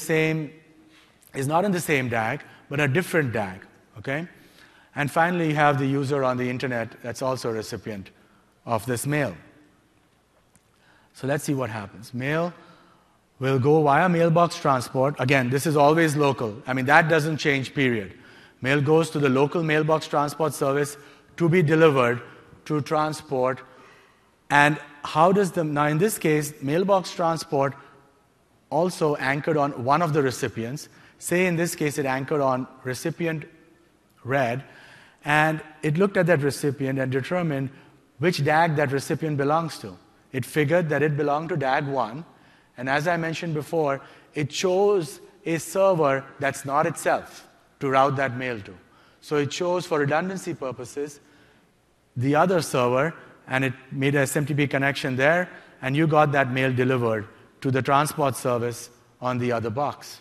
same DAG, but a different DAG. Okay? And finally, you have the user on the internet that's also a recipient of this mail. So let's see what happens. Mail will go via mailbox transport. Again, this is always local. I mean, that doesn't change, period. Mail goes to the local mailbox transport service to be delivered to transport. And how does now in this case, mailbox transport also anchored on one of the recipients. Say in this case, it anchored on recipient Red, and it looked at that recipient and determined which DAG that recipient belongs to. It figured that it belonged to DAG 1, and as I mentioned before, it chose a server that's not itself to route that mail to. So it chose, for redundancy purposes, the other server, and it made a SMTP connection there, and you got that mail delivered to the transport service on the other box.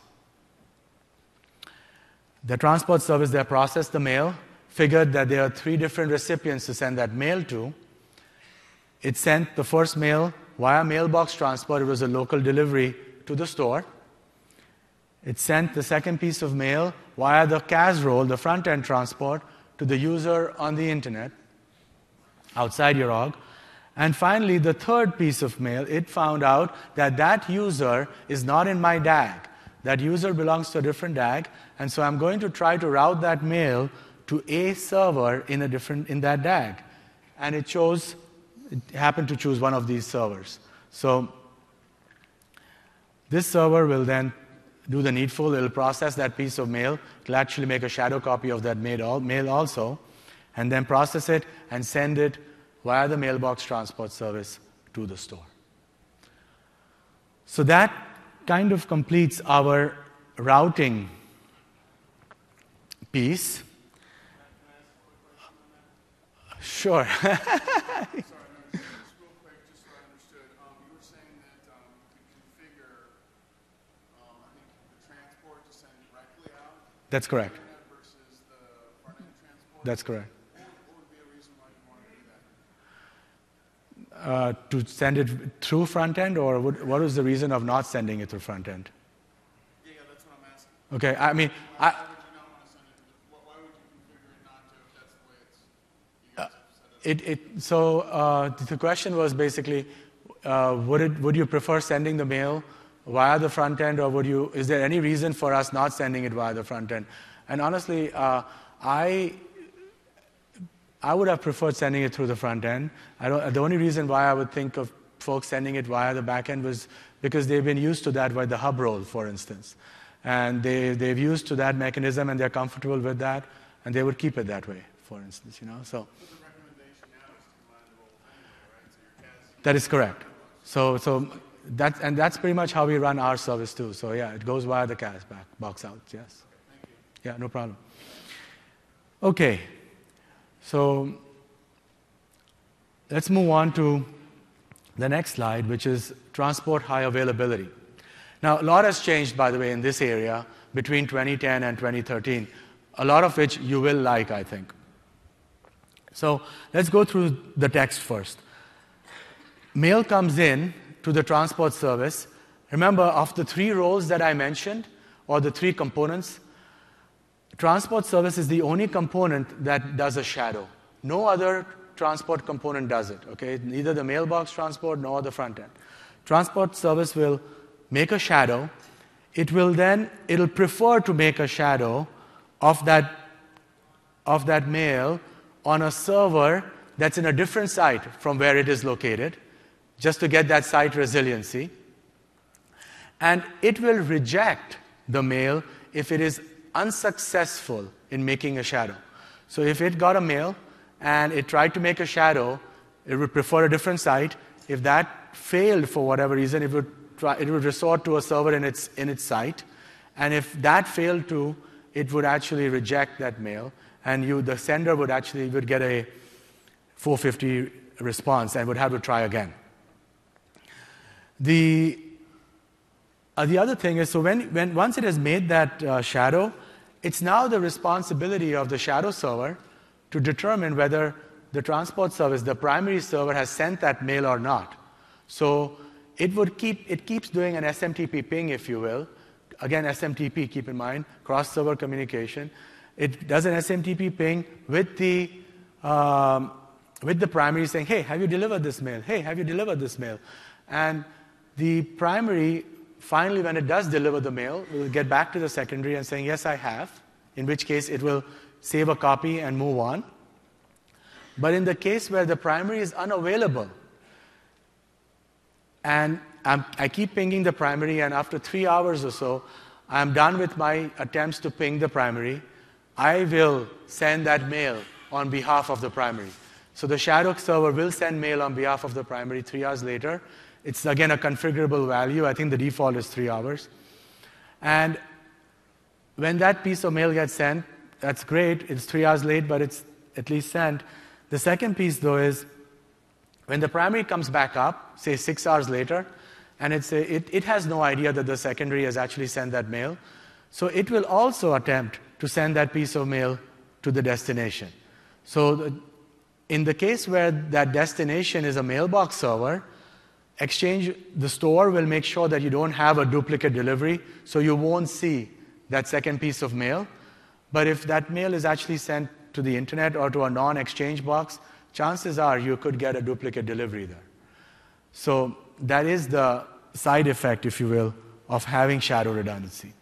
The transport service there processed the mail, figured that there are 3 different recipients to send that mail to. It sent the first mail via mailbox transport. It was a local delivery to the store. It sent the second piece of mail via the casserole, the front-end transport, to the user on the internet outside your org. And finally, the third piece of mail, it found out that that user is not in my DAG. That user belongs to a different DAG, and so I'm going to try to route that mail to a server in that DAG. And it happened to choose one of these servers. So this server will then do the needful. It'll process that piece of mail. It'll actually make a shadow copy of that mail also, and then process it and send it via the mailbox transport service to the store. So that kind of completes our routing piece. Sure. Sorry, just real quick, just so I understood. You were saying that you configure, I think, the transport to send directly out? That's correct. Versus the front-end transport? That's correct. What would be a reason why you want to do that? To send it through front-end, or what was the reason of not sending it through front-end? Yeah, that's what I'm asking. Okay, I mean, Why would you not want to send it to why would you configure it not to if that's the way you guys have set it up? So the question was basically, would you prefer sending the mail via the front end, or is there any reason for us not sending it via the front end? And honestly, I would have preferred sending it through the front end. The only reason why I would think of folks sending it via the back end was because they've been used to that by the hub role, for instance. And they've used to that mechanism, and they're comfortable with that, and they would keep it that way, for instance. So that is correct. So that's pretty much how we run our service too. So yeah, it goes via the CAS box out. Yes. Yeah, no problem. Okay. So let's move on to the next slide, which is transport high availability. Now, a lot has changed, by the way, in this area between 2010 and 2013, a lot of which you will like, I think. So let's go through the text first. Mail comes in to the transport service. Remember, of the three roles that I mentioned, or the three components, transport service is the only component that does a shadow. No other transport component does it, okay? Neither the mailbox transport nor the front end. Transport service will make a shadow. It'll prefer to make a shadow of that mail on a server that's in a different site from where it is located, just to get that site resiliency. And it will reject the mail if it is unsuccessful in making a shadow. So if it got a mail and it tried to make a shadow, it would prefer a different site. If that failed for whatever reason, it would resort to a server in its site. And if that failed too, it would actually reject that mail, and the sender would get a 450 response and would have to try again. The other thing is, so once it has made that shadow, it's now the responsibility of the shadow server to determine whether the transport service, the primary server, has sent that mail or not. So it keeps doing an SMTP ping, if you will. Again, SMTP, keep in mind, cross-server communication. It does an SMTP ping with the primary saying, hey, have you delivered this mail? Hey, have you delivered this mail? And the primary, finally, when it does deliver the mail, will get back to the secondary and saying, yes, I have, in which case it will save a copy and move on. But in the case where the primary is unavailable, and I keep pinging the primary, and after 3 hours or so, I'm done with my attempts to ping the primary, I will send that mail on behalf of the primary. So the shadow server will send mail on behalf of the primary 3 hours later. It's, again, a configurable value. I think the default is 3 hours. And when that piece of mail gets sent, that's great. It's 3 hours late, but it's at least sent. The second piece, though, is when the primary comes back up, say 6 hours later, and it has no idea that the secondary has actually sent that mail, so it will also attempt to send that piece of mail to the destination. So in the case where that destination is a mailbox server, Exchange, the store will make sure that you don't have a duplicate delivery, so you won't see that second piece of mail. But if that mail is actually sent to the internet or to a non-exchange box, chances are you could get a duplicate delivery there. So that is the side effect, if you will, of having shadow redundancy.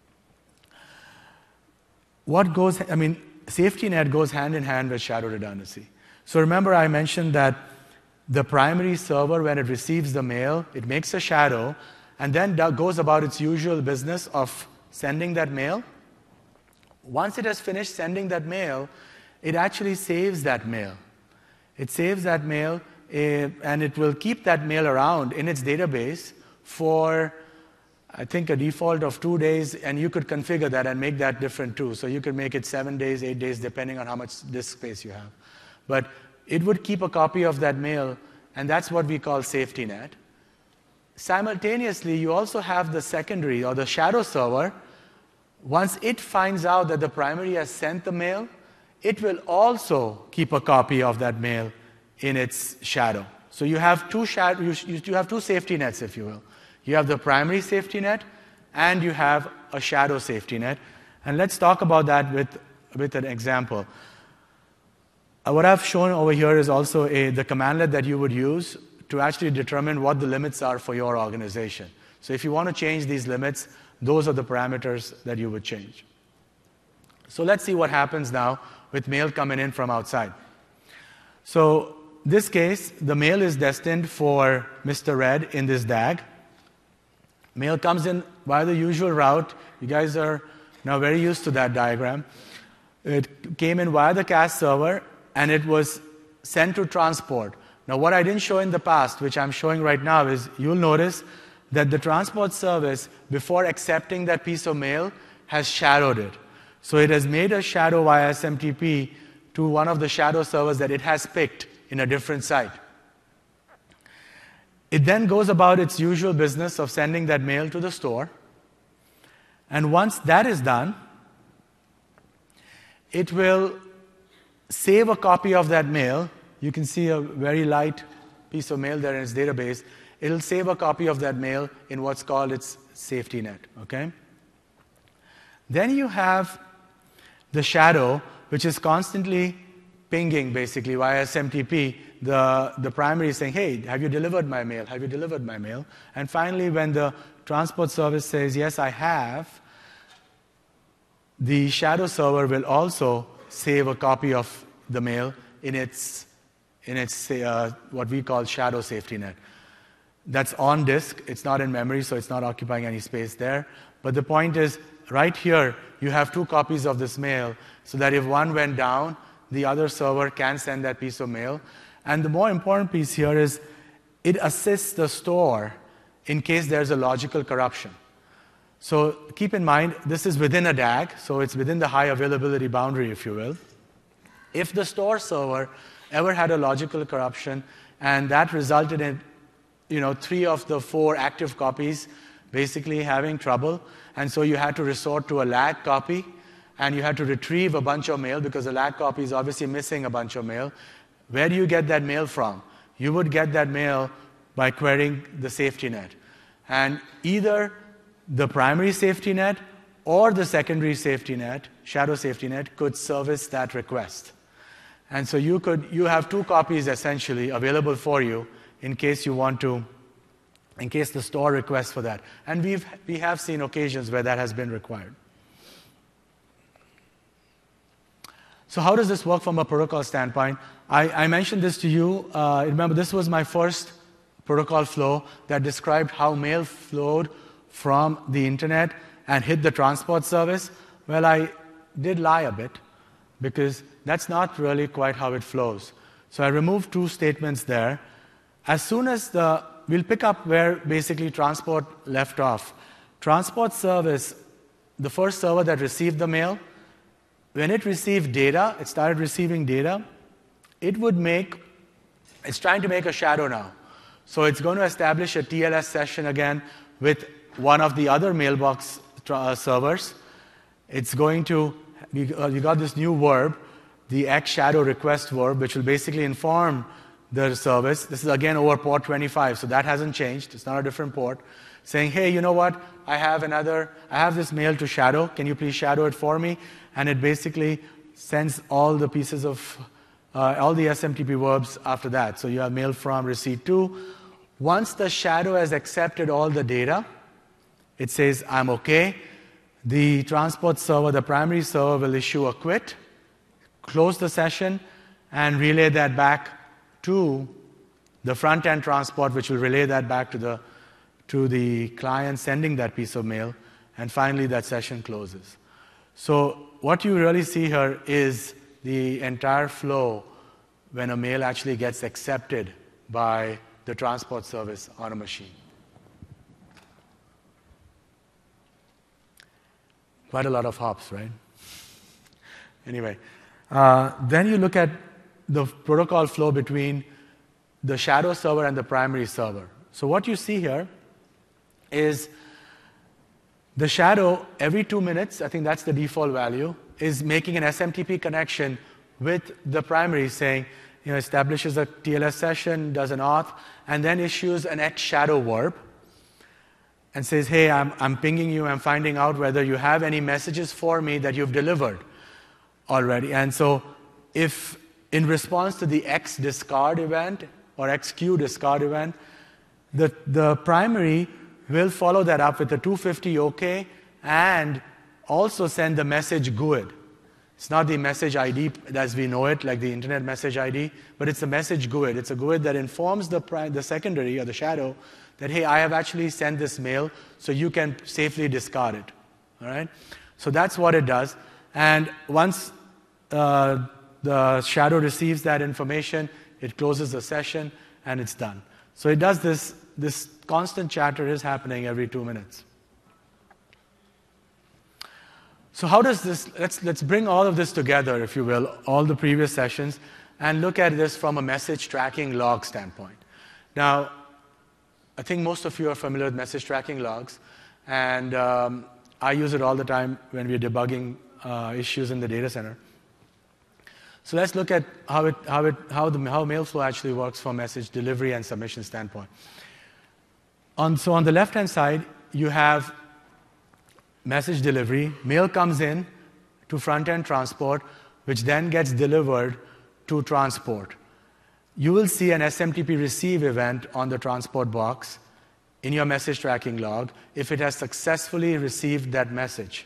Safety net goes hand in hand with shadow redundancy. So remember I mentioned that the primary server, when it receives the mail, it makes a shadow and then goes about its usual business of sending that mail. Once it has finished sending that mail, it actually saves that mail. It saves that mail, and it will keep that mail around in its database for, I think, a default of 2 days, and you could configure that and make that different too. So you could make it 7 days, 8 days, depending on how much disk space you have. But it would keep a copy of that mail, and that's what we call safety net. Simultaneously, you also have the secondary or the shadow server. Once it finds out that the primary has sent the mail, it will also keep a copy of that mail in its shadow. So you have two safety nets, if you will. You have the primary safety net, and you have a shadow safety net. And let's talk about that with an example. What I've shown over here is also the commandlet that you would use to actually determine what the limits are for your organization. So if you want to change these limits, those are the parameters that you would change. So let's see what happens now with mail coming in from outside. So this case, the mail is destined for Mr. Red in this DAG. Mail comes in via the usual route. You guys are now very used to that diagram. It came in via the cache server, and it was sent to transport. Now, what I didn't show in the past, which I'm showing right now, is you'll notice that the transport service, before accepting that piece of mail, has shadowed it. So it has made a shadow via SMTP to one of the shadow servers that it has picked in a different site. It then goes about its usual business of sending that mail to the store. And once that is done, it will save a copy of that mail. You can see a very light piece of mail there in its database. It'll save a copy of that mail in what's called its safety net. Okay? Then you have the shadow, which is constantly pinging, basically, via SMTP. The primary is saying, hey, have you delivered my mail? Have you delivered my mail? And finally, when the transport service says, yes, I have, the shadow server will also save a copy of the mail in its what we call shadow safety net. That's on disk. It's not in memory, so it's not occupying any space there. But the point is, right here, you have 2 copies of this mail, so that if one went down, the other server can send that piece of mail. And the more important piece here is it assists the store in case there's a logical corruption. So keep in mind, this is within a DAG, so it's within the high availability boundary, if you will. If the store server ever had a logical corruption and that resulted in 3 of the 4 active copies basically having trouble, and so you had to resort to a lag copy, and you had to retrieve a bunch of mail because the lag copy is obviously missing a bunch of mail. Where do you get that mail from? You would get that mail by querying the safety net. And either the primary safety net or the secondary safety net, shadow safety net, could service that request. And so you have 2 copies essentially available for you in case the store requests for that. And we have seen occasions where that has been required. So how does this work from a protocol standpoint? I mentioned this to you. Remember, this was my first protocol flow that described how mail flowed from the internet and hit the transport service. Well, I did lie a bit, because that's not really quite how it flows. So I removed 2 statements there. As soon as we'll pick up where basically transport left off. Transport service, the first server that received the mail, when it received data, it started receiving data, it's trying to make a shadow now. So it's going to establish a TLS session again with one of the other mailbox servers. It's going to, you got this new verb, the X shadow request verb, which will basically inform the service. This is again over port 25, so that hasn't changed. It's not a different port. Saying, hey, you know what? I have this mail to shadow. Can you please shadow it for me? And it basically sends all the pieces of, all the SMTP verbs after that. So you have mail from, receipt to. Once the shadow has accepted all the data, it says, I'm okay. The transport server, the primary server, will issue a quit, close the session, and relay that back to the front-end transport, which will relay that back to the client sending that piece of mail, and finally that session closes. So what you really see here is the entire flow when a mail actually gets accepted by the transport service on a machine. Quite a lot of hops, right? Anyway, then you look at the protocol flow between the shadow server and the primary server. So what you see here is the shadow every 2 minutes, I think that's the default value, is making an SMTP connection with the primary saying, establishes a TLS session, does an auth, and then issues an X shadow verb and says, hey, I'm pinging you, I'm finding out whether you have any messages for me that you've delivered already. And so if in response to the X discard event or XQ discard event, the primary will follow that up with a 250 OK and also send the message GUID. It's not the message ID as we know it, like the internet message ID, but it's a message GUID. It's a GUID that informs the secondary or the shadow that, hey, I have actually sent this mail, so you can safely discard it. All right? So that's what it does. And once the shadow receives that information, it closes the session, and it's done. So it does this. This constant chatter is happening every 2 minutes. So how does this, let's bring all of this together, if you will, all the previous sessions, and look at this from a message tracking log standpoint. Now, I think most of you are familiar with message tracking logs, and I use it all the time when we're debugging issues in the data center. So let's look at how Mailflow actually works from message delivery and submission standpoint. So on the left-hand side, you have message delivery. Mail comes in to front-end transport, which then gets delivered to transport. You will see an SMTP receive event on the transport box in your message tracking log if it has successfully received that message.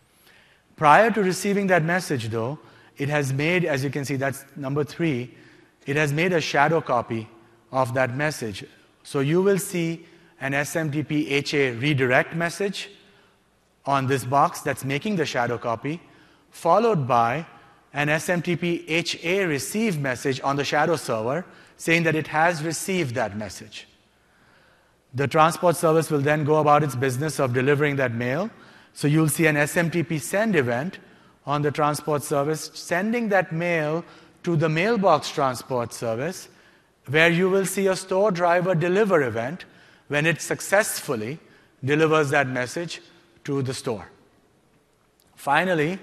Prior to receiving that message, though, it has made, as you can see, that's number 3, it has made a shadow copy of that message. So you will see an SMTP HA redirect message on this box that's making the shadow copy, followed by an SMTP HA receive message on the shadow server saying that it has received that message. The transport service will then go about its business of delivering that mail. So you'll see an SMTP send event on the transport service sending that mail to the mailbox transport service, where you will see a store driver deliver event when it successfully delivers that message to the store. Finally,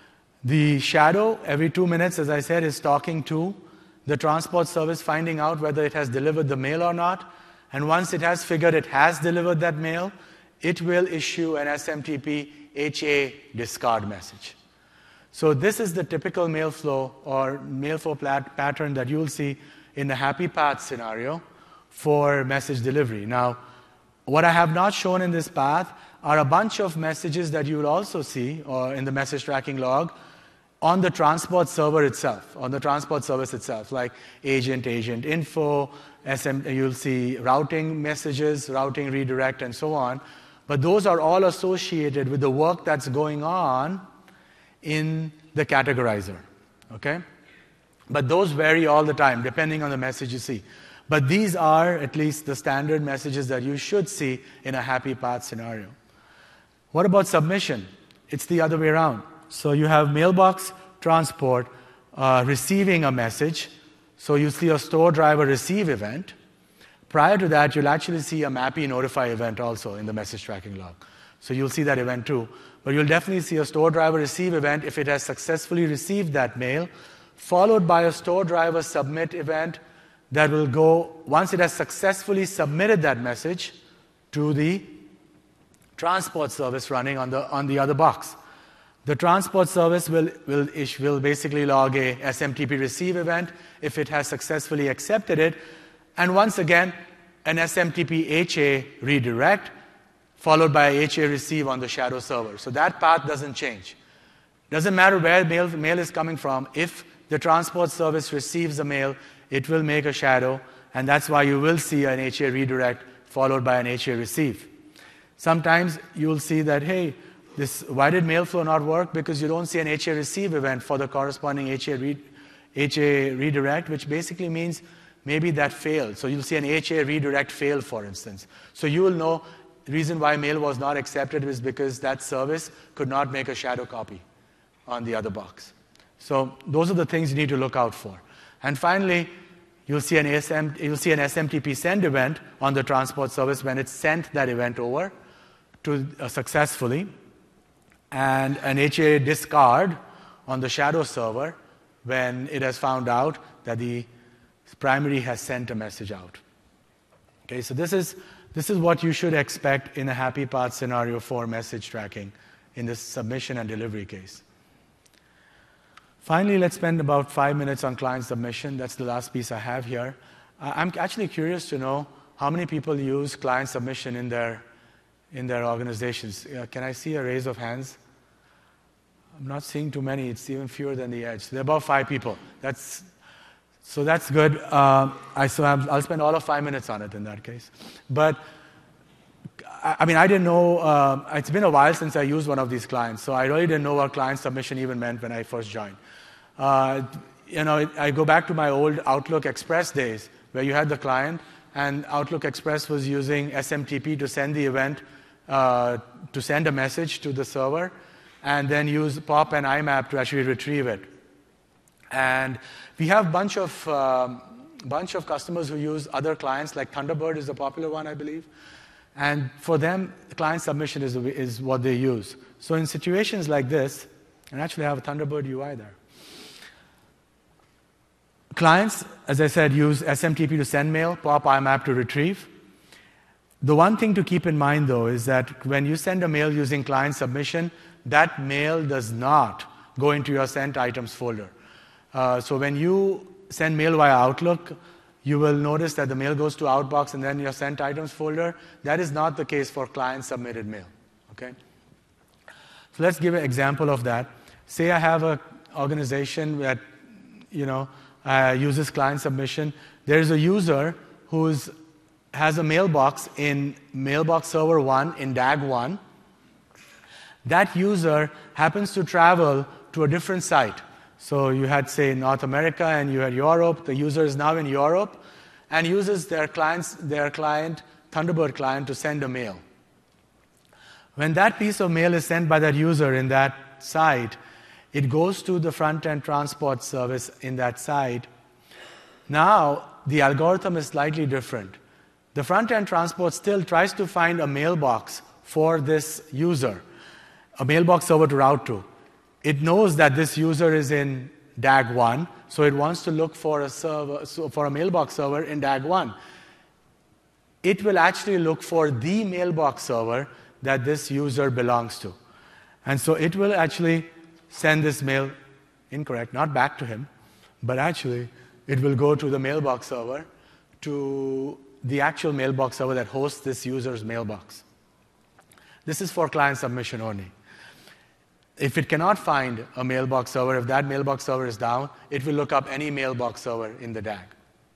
the shadow, every 2 minutes, as I said, is talking to the transport service, finding out whether it has delivered the mail or not. And once it has figured it has delivered that mail, it will issue an SMTP HA discard message. So this is the typical mail flow or mail flow pattern that you will see in the happy path scenario for message delivery. Now, what I have not shown in this path are a bunch of messages that you will also see or in the message tracking log on the transport server itself, on the transport service itself, like agent info, you'll see routing messages, routing redirect, and so on. But those are all associated with the work that's going on in the categorizer, okay? But those vary all the time, depending on the message you see. But these are at least the standard messages that you should see in a happy path scenario. What about submission? It's the other way around. So you have mailbox transport receiving a message. So you see a store driver receive event. Prior to that, you'll actually see a MAPI notify event also in the message tracking log. So you'll see that event too. But you'll definitely see a store driver receive event if it has successfully received that mail, followed by a store driver submit event that will go, once it has successfully submitted that message, to the transport service running on the other box. The transport service will basically log a SMTP receive event if it has successfully accepted it, and once again, an SMTP HA redirect followed by HA receive on the shadow server. So that path doesn't change. Doesn't matter where mail is coming from. If the transport service receives the mail, it will make a shadow, and that's why you will see an HA redirect followed by an HA receive. Sometimes you'll see that, hey, why did mail flow not work? Because you don't see an HA receive event for the corresponding HA redirect, which basically means maybe that failed. So you'll see an HA redirect fail, for instance. So you will know the reason why mail was not accepted is because that service could not make a shadow copy on the other box. So those are the things you need to look out for. And finally, you'll see an SMTP send event on the transport service when it sent that event over to successfully, and an HA discard on the shadow server when it has found out that the primary has sent a message out. Okay, so this is what you should expect in a happy path scenario for message tracking in this submission and delivery case. Finally, let's spend about 5 minutes on client submission. That's the last piece I have here. I'm actually curious to know how many people use client submission in their organizations. Can I see a raise of hands? I'm not seeing too many. It's even fewer than the edge. There are about 5 people. That's good. I'll spend all of 5 minutes on it in that case. But I mean, I didn't know. It's been a while since I used one of these clients, so I really didn't know what client submission even meant when I first joined. I go back to my old Outlook Express days, where you had the client, and Outlook Express was using SMTP to send the event, to send a message to the server, and then use POP and IMAP to actually retrieve it. And we have a bunch of customers who use other clients, like Thunderbird is a popular one, I believe. And for them, client submission is what they use. So in situations like this, and actually I have a Thunderbird UI there. Clients, as I said, use SMTP to send mail, POP IMAP to retrieve. The one thing to keep in mind, though, is that when you send a mail using client submission, that mail does not go into your sent items folder. So when you send mail via Outlook, you will notice that the mail goes to Outbox and then your sent items folder. That is not the case for client submitted mail. Okay? So let's give an example of that. Say I have an organization that uses client submission. There's a user who has a mailbox in mailbox server 1 in DAG 1. That user happens to travel to a different site. So you had, say, North America and you had Europe. The user is now in Europe and uses their client, Thunderbird client, to send a mail. When that piece of mail is sent by that user in that site, it goes to the front-end transport service in that site. Now, the algorithm is slightly different. The front-end transport still tries to find a mailbox for this user, a mailbox server to route to. It knows that this user is in DAG 1, so it wants to look for a mailbox server in DAG 1. It will actually look for the mailbox server that this user belongs to. And so it will actually send this mail, incorrect, not back to him, but actually it will go to the mailbox server, to the actual mailbox server that hosts this user's mailbox. This is for client submission only. If it cannot find a mailbox server, if that mailbox server is down, it will look up any mailbox server in the DAG.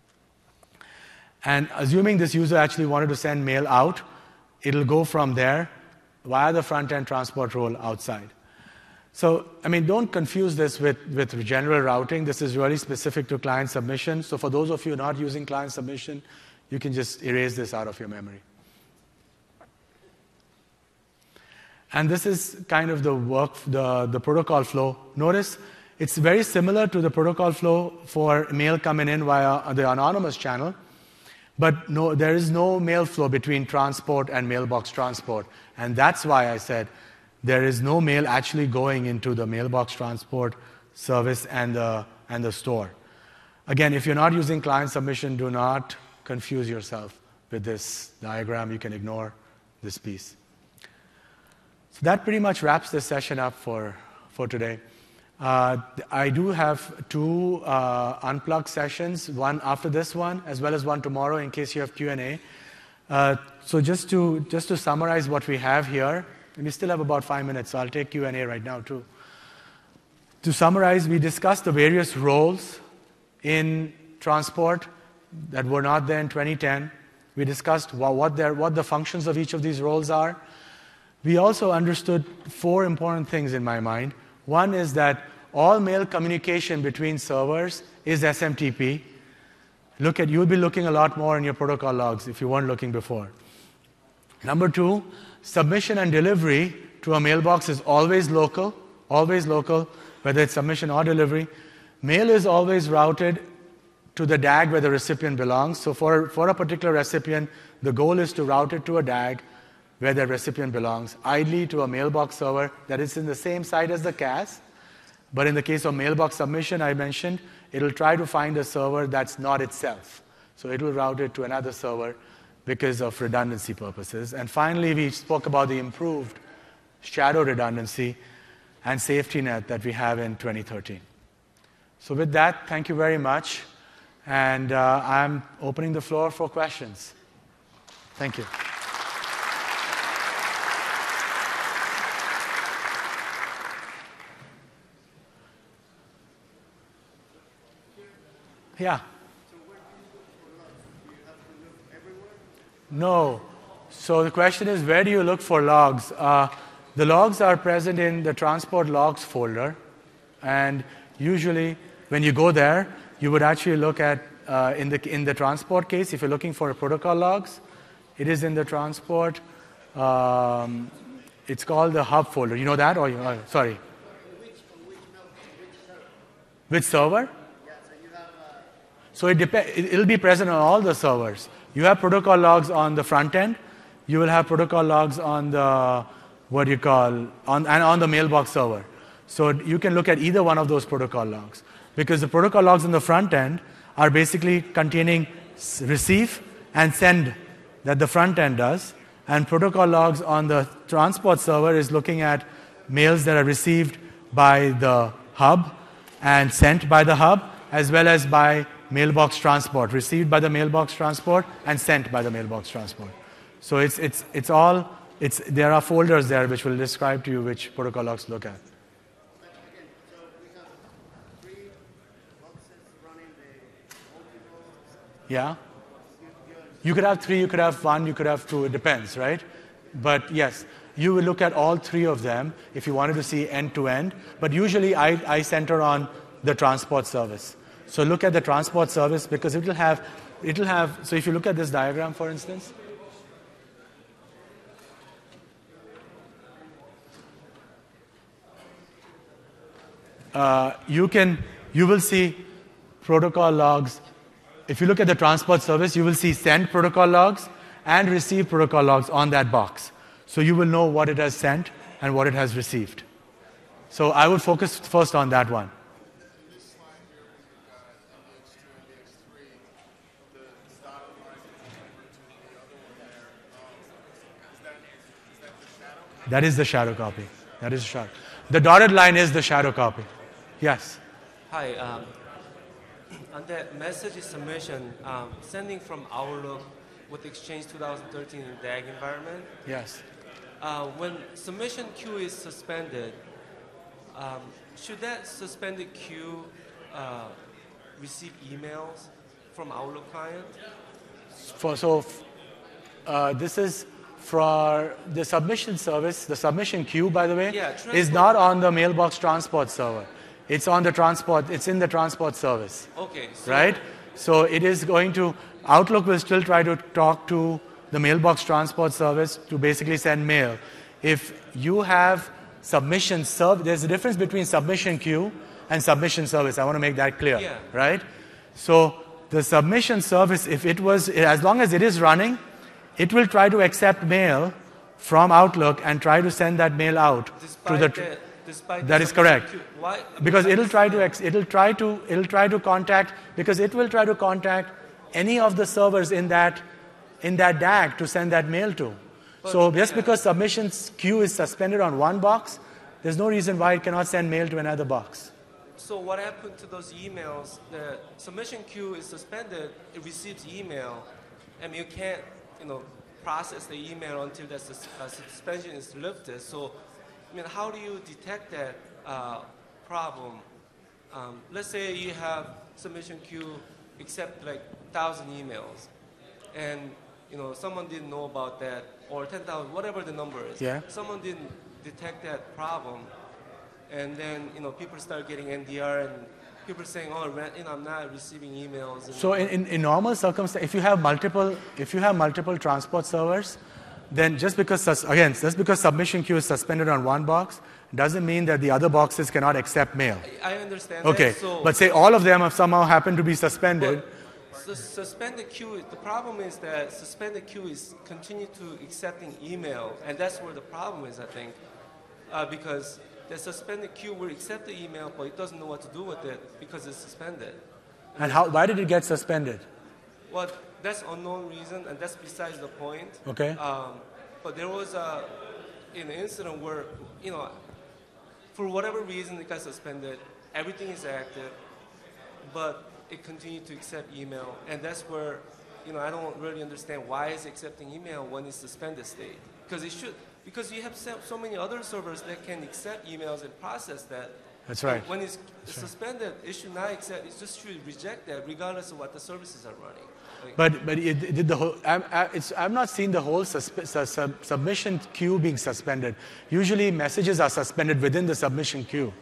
And assuming this user actually wanted to send mail out, it'll go from there via the front-end transport role outside. So, I mean, don't confuse this with general routing. This is really specific to client submission. So for those of you not using client submission, you can just erase this out of your memory. And this is kind of the protocol flow. Notice it's very similar to the protocol flow for mail coming in via the anonymous channel, but there is no mail flow between transport and mailbox transport. And that's why I said there is no mail actually going into the mailbox transport service and the store. Again, if you're not using client submission, do not confuse yourself with this diagram. You can ignore this piece. So that pretty much wraps this session up for today. I do have two unplugged sessions, one after this one, as well as one tomorrow in case you have Q&A. So just to summarize what we have here, and we still have about 5 minutes, so I'll take Q&A right now too. To summarize, we discussed the various roles in transport that were not there in 2010. We discussed what the functions of each of these roles are. We also understood 4 important things in my mind. One is that all mail communication between servers is SMTP. You'll be looking a lot more in your protocol logs if you weren't looking before. Number 2, submission and delivery to a mailbox is always local, whether it's submission or delivery. Mail is always routed to the DAG where the recipient belongs. So for a particular recipient, the goal is to route it to a DAG where the recipient belongs, ideally to a mailbox server that is in the same site as the CAS. But in the case of mailbox submission, I mentioned, it'll try to find a server that's not itself. So it will route it to another server because of redundancy purposes. And finally, we spoke about the improved shadow redundancy and safety net that we have in 2013. So with that, thank you very much. And I'm opening the floor for questions. Thank you. Yeah. So where do you look for logs? Do you have to look everywhere? No. So the question is, where do you look for logs? The logs are present in the transport logs folder. And usually, when you go there, you would actually look at, in the transport case, if you're looking for protocol logs, it is in the transport. It's called the hub folder. You know that? Or sorry. Which server? So it'll be present on all the servers. You have protocol logs on the front end. You will have protocol logs on the on the mailbox server. So you can look at either one of those protocol logs, because the protocol logs on the front end are basically containing receive and send that the front end does, and protocol logs on the transport server is looking at mails that are received by the hub and sent by the hub, as well as by mailbox transport, received by the mailbox transport and sent by the mailbox transport. So there are folders there which will describe to you which protocol logs to look at. Again, so we have 3 boxes running the multiple. Yeah? You could have 3, you could have 1, you could have 2, it depends, right? But yes, you will look at all 3 of them if you wanted to see end to end. But usually I center on the transport service. So look at the transport service, because it'll have, so if you look at this diagram, for instance, you will see protocol logs. If you look at the transport service, you will see send protocol logs and receive protocol logs on that box. So you will know what it has sent and what it has received. So I would focus first on that one. In this slide here, when you've got MDX2 and MDX3, the dotted line is over to the other one there. Is that the shadow? That is the shadow copy. That is the shadow. The dotted line is the shadow copy. Yes. Hi. On that message submission, sending from Outlook with Exchange 2013 in DAG environment. Yes. When submission queue is suspended, should that suspended queue receive emails from Outlook client? This is for the submission service. The submission queue, by the way, Yeah, is not on the mailbox transport server. It's on the transport. It's in the transport service. Okay. Right? So it is going to, Outlook will still try to talk to the mailbox transport service to basically send mail. If you have submission service, there's a difference between submission queue and submission service. I want to make that clear. Yeah. Right? So the submission service, as long as it is running, it will try to accept mail from Outlook and try to send that mail out to the. despite That the is correct. submission queue. Why? Because it'll try to contact, because it will try to contact any of the servers in that DAG to send that mail to. So just because submissions queue is suspended on one box, there's no reason why it cannot send mail to another box. So what happened to those emails? The submission queue is suspended. It receives email, and you can't, process the email until the suspension is lifted. So, how do you detect that problem? Let's say you have submission queue accept like 1,000 emails, and someone didn't know about that, or 10,000, whatever the number is. Yeah. Someone didn't detect that problem, and then people start getting NDR, and people saying, "Oh, I'm not receiving emails." And So in normal circumstances, if you have multiple transport servers, then just because submission queue is suspended on one box, doesn't mean that the other boxes cannot accept mail. I understand. Okay, that. So, but say all of them have somehow happened to be suspended. Suspended queue. The problem is that suspended queue is continue to accepting email, and that's where the problem is, I think, because the suspended queue will accept the email, but it doesn't know what to do with it because it's suspended. And why did it get suspended? Well, that's unknown reason, and that's besides the point. Okay. But there was an incident where, for whatever reason it got suspended, everything is active, but it continued to accept email, and that's where, I don't really understand why it's accepting email when it's suspended state. Because you have so many other servers that can accept emails and process that. That's right. And when it's suspended, it should not accept. It just should reject that, regardless of what the services are running. But it did the whole. I've not seen the whole submission queue being suspended. Usually, messages are suspended within the submission queue.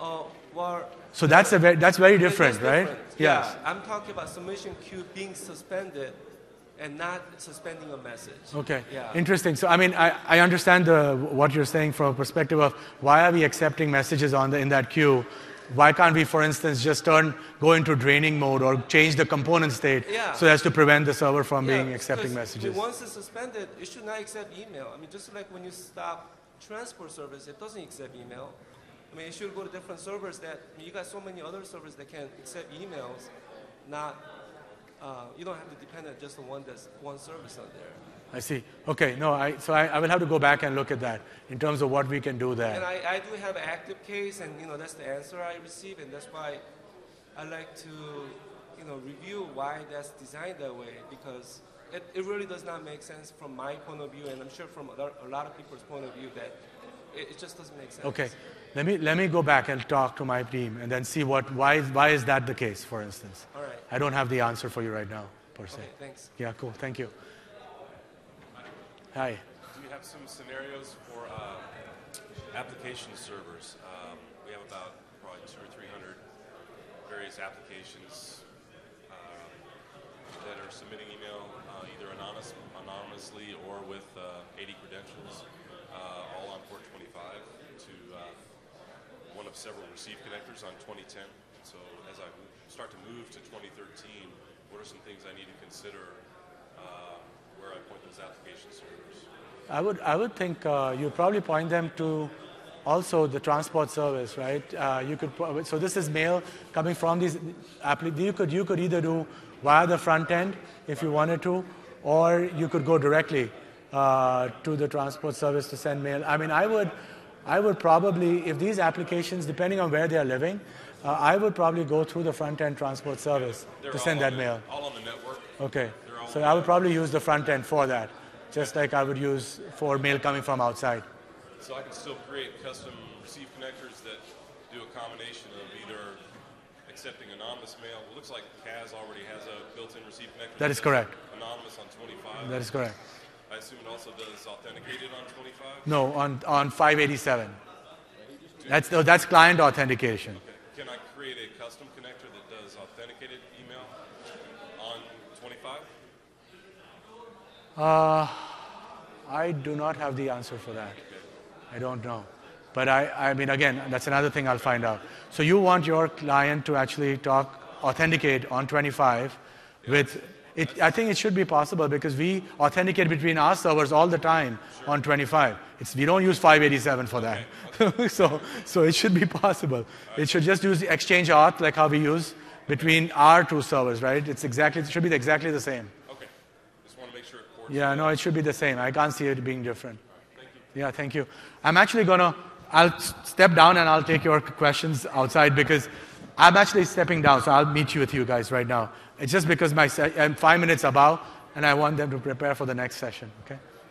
So that's very different, right? Yeah, Yes. I'm talking about submission queue being suspended and not suspending a message. Okay. Yeah. Interesting. So I understand what you're saying from a perspective of why are we accepting messages in that queue. Why can't we, for instance, just go into draining mode or change the component state so as to prevent the server from being accepting messages? Once it's suspended, it should not accept email. Just like when you stop transport service, it doesn't accept email. It should go to different servers you got so many other servers that can accept emails, you don't have to depend on just one service on there. I see. Okay. No, so I will have to go back and look at that in terms of what we can do there. And I do have an active case, and that's the answer I receive, and that's why I like to review why that's designed that way, because it really does not make sense from my point of view, and I'm sure from a lot of people's point of view that it just doesn't make sense. Okay. Let me go back and talk to my team and then see why is that the case, for instance. All right. I don't have the answer for you right now, per se. Okay, thanks. Yeah, cool. Thank you. Hi. Do you have some scenarios for application servers? We have about probably 200 or 300 various applications that are submitting email either anonymously or with 80 credentials, all on port 25 to one of several receive connectors on 2010. So as I start to move to 2013, what are some things I need to consider where I point those application servers? I would think you'd probably point them to also the transport service, right? So this is mail coming from these applications. You could either do via the front end if you wanted to, or you could go directly to the transport service to send mail. I would probably, if these applications, depending on where they are living, I would probably go through the front end transport service to send that mail. All on the network. Okay. So I would probably use the front end for that, just like I would use for mail coming from outside. So I can still create custom receive connectors that do a combination of either accepting anonymous mail. It looks like CAS already has a built-in receive connector. That is correct. Anonymous on 25. That is correct. I assume it also does authenticated on 25? No, on 587. That's client authentication. Okay. Can I create a custom connector that does authenticated email on 25? I do not have the answer for that. I don't know. But again, that's another thing I'll find out. So you want your client to actually authenticate on 25 with I think it should be possible because we authenticate between our servers all the time on 25. We don't use 587 for that. Okay. So it should be possible. It should just use the exchange auth like how we use between our two servers, right? It should be exactly the same. Okay. Just want to make sure it ports. Yeah, no, it should be the same. I can't see it being different. Thank you. Yeah, thank you. I'll step down and I'll take your questions outside because I'm actually stepping down, so I'll meet you with you guys right now. It's just because I'm 5 minutes above and I want them to prepare for the next session, okay?